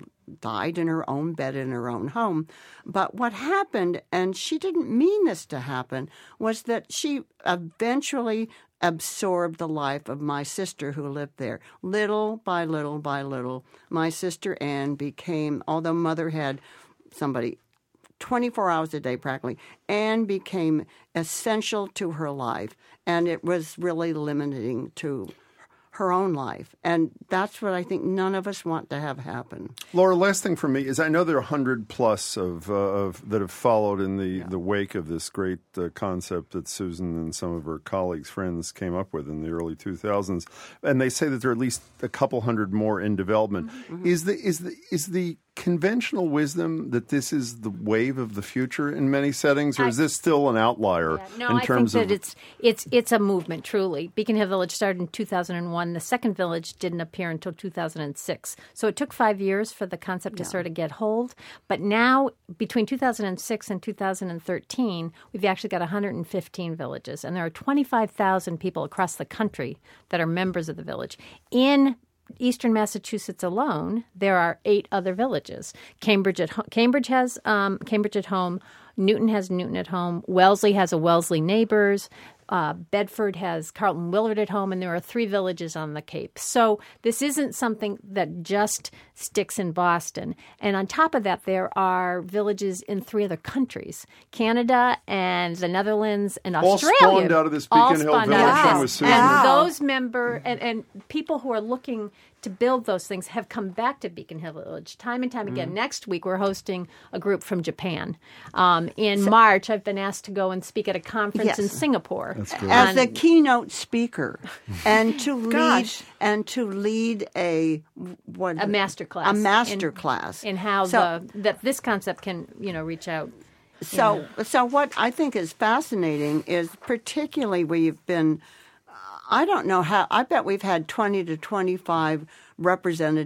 died in her own bed in her own home. But what happened, and she didn't mean this to happen, was that she eventually absorbed the life of my sister who lived there. Little by little by little, my sister Ann became, although Mother had somebody twenty-four hours a day practically, Ann became essential to her life, and it was really limiting to her own life. And that's what I think none of us want to have happen. Laura, last thing for me is I know there are one hundred plus of, uh, of that have followed in the, yeah. the wake of this great uh, concept that Susan and some of her colleagues, friends came up with in the early two thousands. And they say that there are at least a couple hundred more in development. Mm-hmm. Is the is the is the conventional wisdom that this is the wave of the future in many settings, or I, is this still an outlier yeah, no, in terms I think of that it's it's it's a movement, truly. Beacon Hill Village started in two thousand one. The second village didn't appear until two thousand six. So it took five years for the concept yeah. to sort of get hold. But now, between two thousand six and two thousand thirteen, we've actually got one hundred fifteen villages, and there are twenty-five thousand people across the country that are members of the village. In Eastern Massachusetts alone, there are eight other villages. Cambridge at ho- Cambridge has um, Cambridge at Home. Newton has Newton at Home. Wellesley has a Wellesley Neighbors. Uh, Bedford has Carlton Willard at Home, and there are three villages on the Cape. So this isn't something that just sticks in Boston. And on top of that, there are villages in three other countries, Canada and the Netherlands and Australia. All spawned out of this Beacon Hill Village wow. with Susan. And Wow. those member and, and people who are looking to build those things have come back to Beacon Hill Village time and time again. Mm. Next week, we're hosting a group from Japan. Um, in so, March, I've been asked to go and speak at a conference yes. in Singapore. As a keynote speaker, and to lead and to lead a what a master class, a master in, class in how so, the that this concept can you know reach out. So, know. so what I think is fascinating is particularly we've been. I don't know how. I bet we've had twenty to twenty-five representative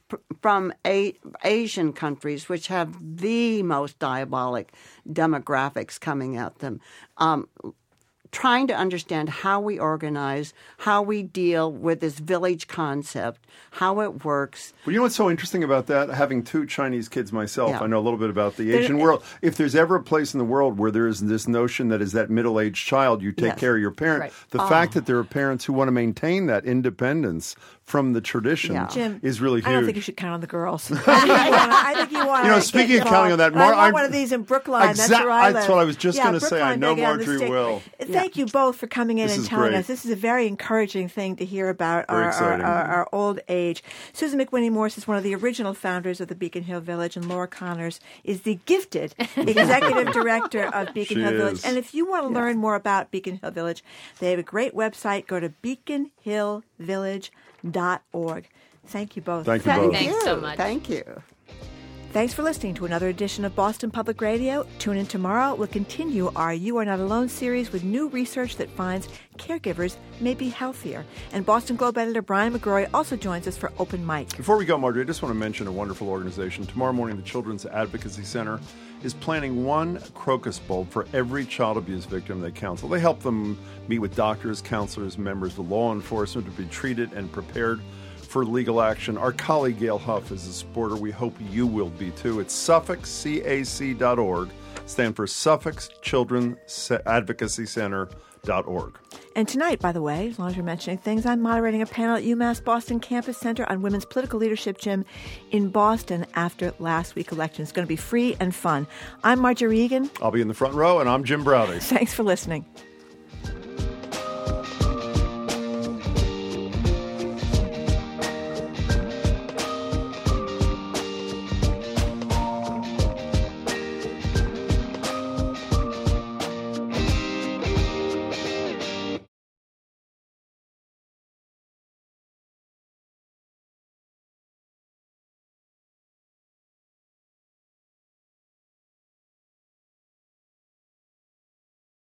p- from a- Asian countries, which have the most diabolic demographics coming at them. Um, trying to understand how we organize, how we deal with this village concept, how it works. Well, you know what's so interesting about that? Having two Chinese kids myself, Yeah. I know a little bit about the There- Asian world. If there's ever a place in the world where there is this notion that is that middle-aged child, you take Yes. care of your parent. Right. The Oh. fact that there are parents who want to maintain that independence from the tradition Yeah. Jim, is really huge. I don't think you should count on the girls. I think you wanna- I think you want You know, speaking of counting on that, Mar- I Mar- want I'm- one of these in Brookline. That's Exact- where I live. that's what I was just Yeah, gonna say. I Brookline, know back out in the Marjorie stick. will. Thank you both for coming in This and is telling great. us. This is a very encouraging thing to hear about Very our, our, exciting. our, our old age. Susan McWhinney Morse is one of the original founders of the Beacon Hill Village, and Laura Connors is the gifted executive director of Beacon She Hill Village. is. And if you want to learn more about Beacon Hill Village, they have a great website. Go to beacon hill village dot org. Thank you both. Thank you both. Thanks so much. Thank you. Thanks for listening to another edition of Boston Public Radio. Tune in tomorrow. We'll continue our You Are Not Alone series with new research that finds caregivers may be healthier. And Boston Globe editor Brian McGrory also joins us for Open Mic. Before we go, Marjorie, I just want to mention a wonderful organization. Tomorrow morning, the Children's Advocacy Center is planning one crocus bulb for every child abuse victim they counsel. They help them meet with doctors, counselors, members of law enforcement to be treated and prepared for legal action. Our colleague Gail Huff is a supporter. We hope you will be too. It's Suffolk C A C dot org, stand for Suffolk Children Advocacy Center dot org. And tonight, by the way, as long as you're mentioning things, I'm moderating a panel at UMass Boston Campus Center on women's political leadership, Jim, in Boston after last week's election. It's going to be free and fun. I'm Marjorie Egan. I'll be in the front row, and I'm Jim Browdy. Thanks for listening.